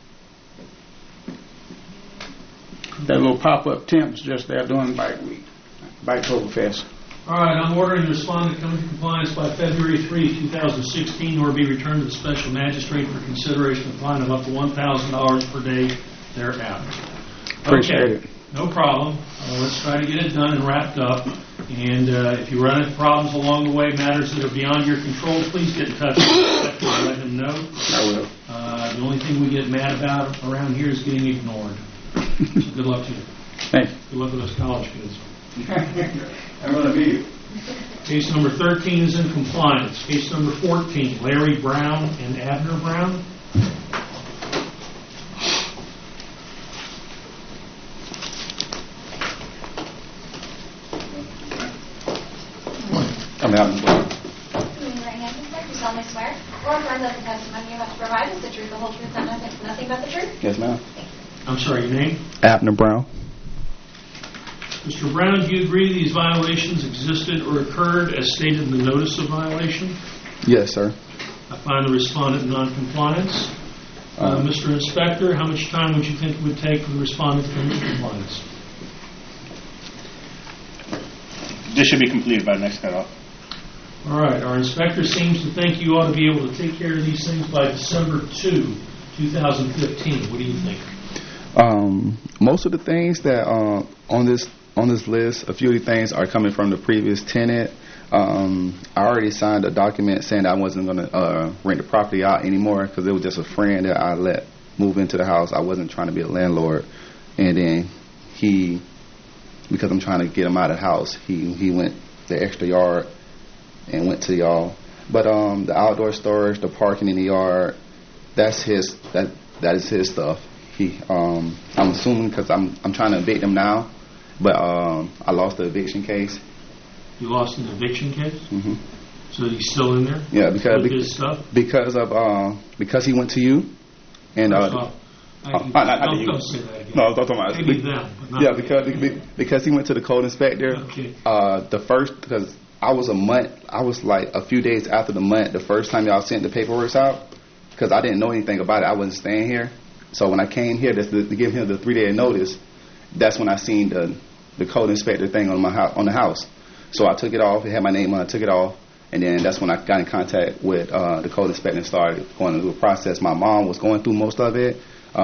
That little pop-up temp's just there during Bike Week, Biketoberfest. All right, I'm ordering the respondent to come into compliance by February 3, 2016, or be returned to the special magistrate for consideration of a fine of up to $1,000 per day thereafter. Appreciate it. No problem. Let's try to get it done and wrapped up. And if you run into problems along the way, matters that are beyond your control, please get in touch with the inspector and let him know. I will. The only thing we get mad about around here is getting ignored. So good luck to you. Thanks. Good luck with those college kids. I'm going to be you. Case number 13 is in compliance. Case number 14, Larry Brown and Abner Brown. I'm Abner Brown. Right hand, sir. You solemnly swear or affirm that the testimony you have to provide is the truth, the whole truth, and nothing but the truth? Yes, ma'am. I'm sorry, your name? Abner Brown. Mr. Brown, do you agree these violations existed or occurred as stated in the notice of violation? Yes, sir. I find the respondent in noncompliance. Mr. Inspector, how much time would you think it would take for the respondent to come into compliance? This should be completed by the next cutoff. All right. Our inspector seems to think you ought to be able to take care of these things by December 2, 2015. What do you think? Most of the things that on this list, a few of the things are coming from the previous tenant. I already signed a document saying that I wasn't going to rent the property out anymore because it was just a friend that I let move into the house. I wasn't trying to be a landlord. And then because I'm trying to get him out of the house, he went the extra yard and went to y'all. But the outdoor storage, the parking in the yard, that is his stuff. I'm assuming because I'm trying to evict him now, but I lost the eviction case. You lost an eviction case? Mm-hmm. So he's still in there? Yeah, with his stuff? Because he went to you, and don't say that again. No, don't talk about maybe them. But not because he went to the code inspector. Okay. Because I was like a few days after the month, the first time y'all sent the paperwork out, because I didn't know anything about it. I wasn't staying here. So when I came here to give him the 3-day notice, that's when I seen the code inspector thing on the house. So I took it off. It had my name on it. I took it off. And then that's when I got in contact with the code inspector and started going through the process. My mom was going through most of it.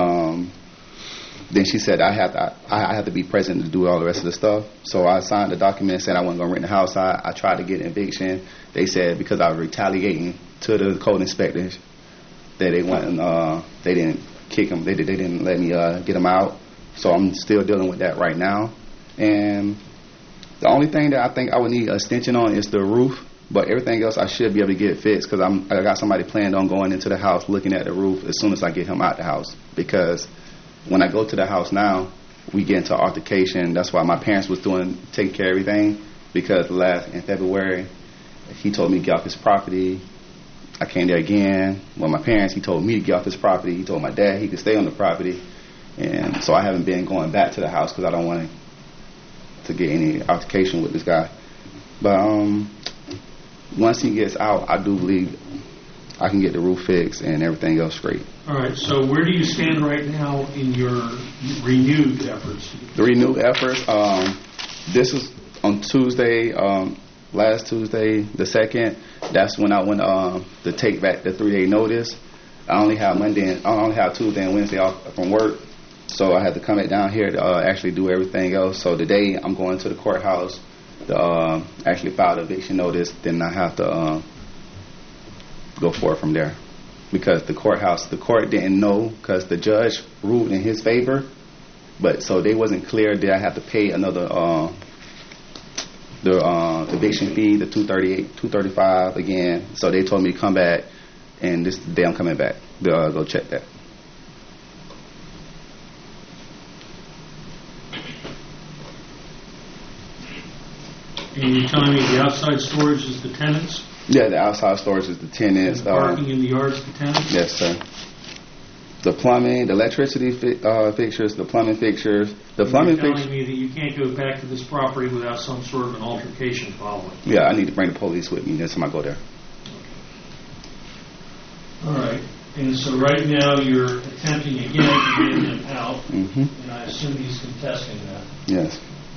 Then she said I have to be present to do all the rest of the stuff. So I signed the document saying I wasn't going to rent the house. I tried to get an eviction. They said because I was retaliating to the code inspectors that they didn't kick him. They didn't let me get him out. So I'm still dealing with that right now. And the only thing that I think I would need an extension on is the roof. But everything else I should be able to get fixed because I got somebody planned on going into the house looking at the roof as soon as I get him out the house. Because when I go to the house now, we get into altercation. That's why my parents was taking care of everything. Because in February, he told me to get off his property. I came there again. Well, my parents, he told me to get off his property. He told my dad he could stay on the property. And so I haven't been going back to the house because I don't want to get any altercation with this guy. But once he gets out, I do believe I can get the roof fixed and everything else straight. All right, so where do you stand right now in your renewed efforts? The renewed efforts, this was on Tuesday, last Tuesday, the 2nd. That's when I went to take back the 3-day notice. I only have Tuesday and Wednesday off from work, so I had to come back down here to actually do everything else. So today I'm going to the courthouse to actually file the eviction notice. Then I have to go forward from there, because the court didn't know, because the judge ruled in his favor, but so they wasn't clear that I have to pay another the eviction fee, the $235 again. So they told me to come back, and this day I'm coming back to go check that. And you're telling me the outside storage is the tenants? Yeah, the outside storage is the tenants. And the parking in the yard is the tenants? Yes, sir. The plumbing, the electricity fixtures, the plumbing fixtures. The plumbing fixtures. You're telling me that you can't go back to this property without some sort of an altercation following? Yeah, I need to bring the police with me next time I go there. All right. And so right now you're attempting again to get him out, Mm-hmm. and I assume he's contesting that. Yes.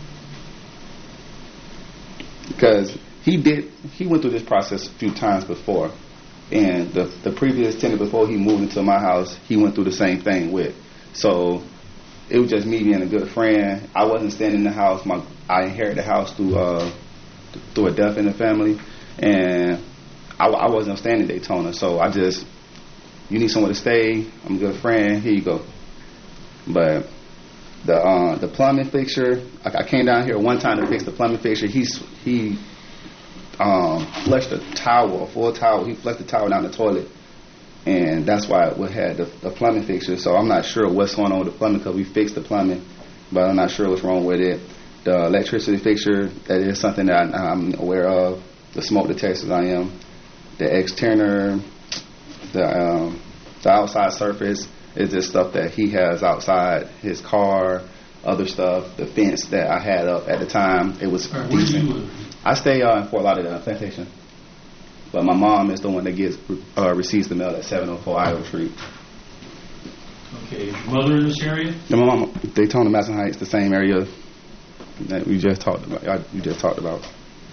Because he went through this process a few times before, and the previous tenant before he moved into my house, he went through the same thing with. So it was just me being a good friend. I wasn't staying in the house. I inherited the house through a death in the family, and I wasn't staying in Daytona. So you need somewhere to stay. I'm a good friend. Here you go. But the plumbing fixture, I came down here one time to fix the plumbing fixture. He flushed a full towel. He flushed the towel down the toilet, and that's why we had the plumbing fixture. So I'm not sure what's going on with the plumbing, because we fixed the plumbing, but I'm not sure what's wrong with it. The electricity fixture, that is something that I'm aware of. The smoke detectors, I am. The external, the outside surface is this stuff that he has outside his car, other stuff. The fence that I had up at the time, it was decent. Where do you live? I stay in Fort Lauderdale Plantation, but my mom is the one that receives the mail at 704 Iowa Street. Okay, is your mother in this area? And my mom, Daytona, Madison Heights, the same area that we just talked about. You just talked about.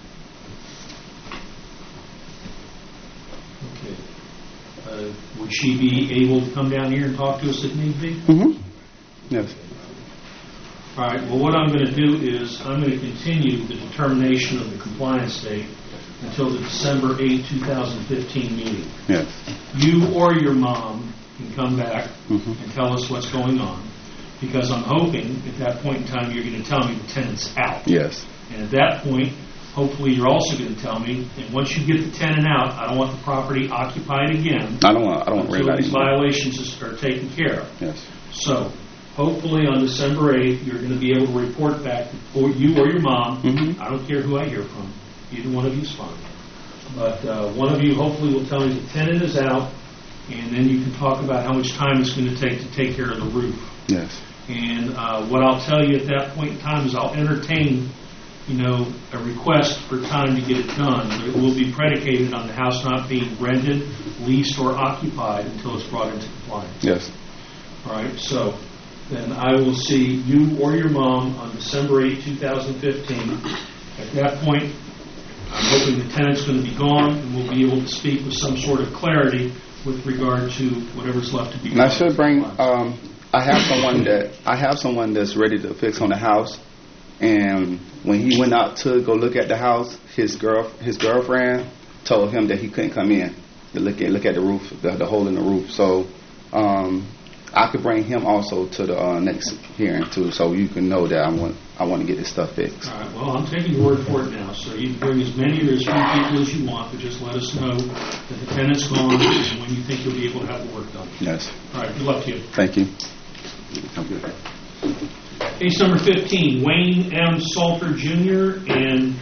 Okay. Would she be able to come down here and talk to us if need be? Mm-hmm. Yes. All right. Well, what I'm going to do is I'm going to continue the determination of the compliance date until the December 8, 2015 meeting. Yes. You or your mom can come back Mm-hmm. and tell us what's going on, because I'm hoping at that point in time you're going to tell me the tenant's out. Yes. And at that point, hopefully you're also going to tell me that once you get the tenant out, I don't want the property occupied again. I don't want to worry until about it. these violations are taken care of. Yes. So, hopefully on December 8th, you're going to be able to report back, or you or your mom. Mm-hmm. I don't care who I hear from. Either one of you is fine. But one of you hopefully will tell me the tenant is out, and then you can talk about how much time it's going to take care of the roof. Yes. And what I'll tell you at that point in time is I'll entertain, a request for time to get it done. But it will be predicated on the house not being rented, leased, or occupied until it's brought into compliance. Yes. All right, so then I will see you or your mom on December 8, 2015. At that point, I'm hoping the tenant's going to be gone, and we'll be able to speak with some sort of clarity with regard to whatever's left to be done. And I should bring. I have someone that's ready to fix on the house. And when he went out to go look at the house, his girlfriend told him that he couldn't come in to look at the roof, the hole in the roof. So I could bring him also to the next hearing too, so you can know that I want to get this stuff fixed. All right. Well, I'm taking your word for it now. So you can bring as many or as few people as you want, but just let us know that the tenant's gone and when you think you'll be able to have the work done. Yes. All right. Good luck to you. Thank you. I'm good. Case number 15, Wayne M. Salter Jr. and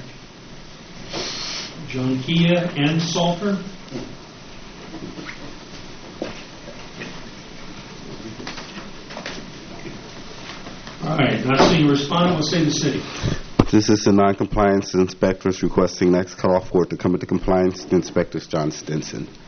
John Kia N. Salter. All right, not seeing a respondent, we'll say the city. This is the non-compliance inspectors requesting next call for to come into compliance. The inspector is John Stinson.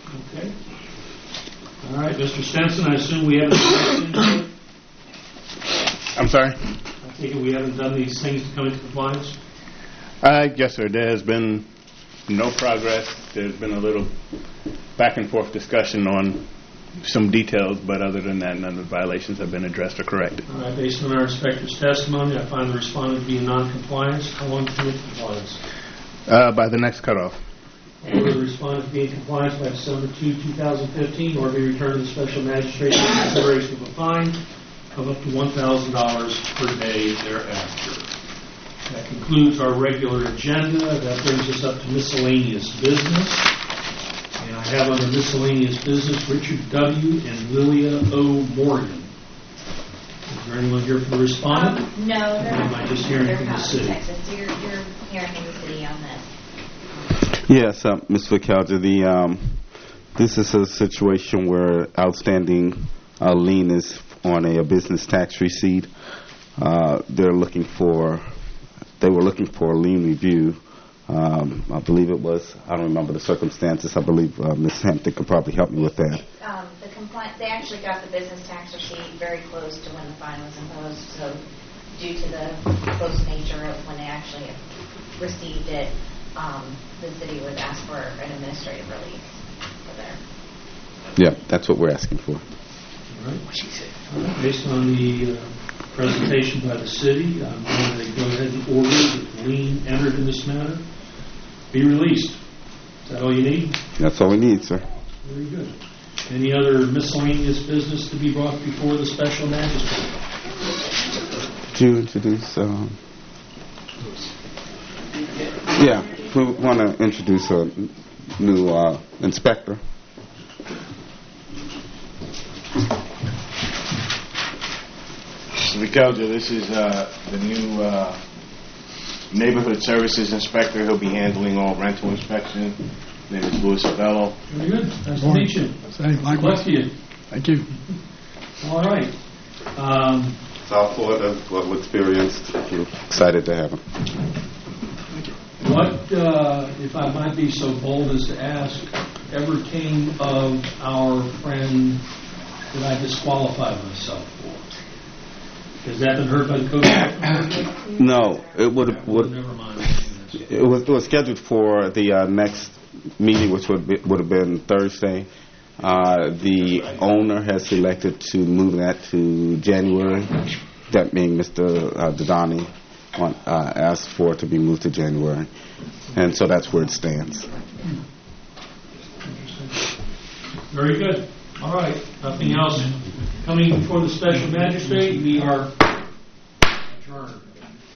Okay. All right, Mr. Stenson, I assume we haven't done I'm sorry? I take it we haven't done these things to come into compliance? Yes, sir. There has been no progress. There's been a little back and forth discussion on some details, but other than that, none of the violations have been addressed or corrected. All right, based on our inspector's testimony, I find the respondent to be in non-compliance. How long to commit to compliance? By the next cutoff. Order the respondent to be in compliance by December 2, 2015, or be returned to the special magistrate for consideration of a fine of up to $1,000 per day thereafter. That concludes our regular agenda. That brings us up to miscellaneous business. And I have under miscellaneous business Richard W. and Lilia O. Morgan. Is there anyone here for the respondent? No, they're Or am not. I just hearing They're from the not city? in Texas. You're hearing from the city on this. Yes, Ms. Vicalja, this is a situation where outstanding lien is on a business tax receipt. They were looking for a lien review. I believe it was, I don't remember the circumstances. I believe Ms. Hampton could probably help me with that. They actually got the business tax receipt very close to when the fine was imposed, so due to the close nature of when they actually received it, the city would ask for an administrative relief for there. Yeah, that's what we're asking for. All right. All right. Based on the presentation by the city, I'm going to go ahead and order that the lien entered in this matter be released. Is that all you need? That's all we need, sir. Very good. Any other miscellaneous business to be brought before the special magistrate? Could you introduce? Yeah, we want to introduce a new inspector. Mr. Vicalja, this is the new neighborhood services inspector. He'll be handling all rental inspection. His name is Louis Avello. Very good. Nice to meet you. Bless you. Thank you. All right. South Florida, well experienced. We're excited to have him. What, if I might be so bold as to ask, ever came of our friend that I disqualified myself for? Has that been heard by the code? No, it would. Never mind. It was scheduled for the next meeting, which would have been Thursday. The owner has elected to move that to January. That being Mr. Dodani asked for it to be moved to January, and so that's where it stands. Very good. All right. Nothing else coming before the special magistrate. We are